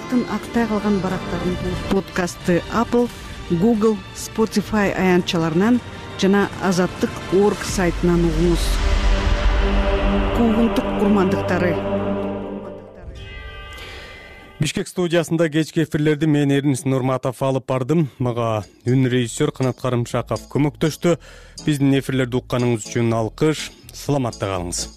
Speaker 9: Подкастты Apple, Google, Spotify аянтчаларынан жана Азаттык.org сайтынан угуңуз. Куугунтук курмандыктары.
Speaker 1: Бишкек студиясында кечки эфирлерди мен Эрнис Нурматов алып бардым. Мага үн режиссер Канат Карымшаков көмөктөштү. Биздин эфирлерди укканыңыз үчүн алкыш. Саламатта калыңыз.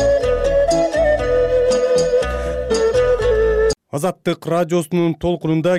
Speaker 1: Азаттык радиосунун толкунунда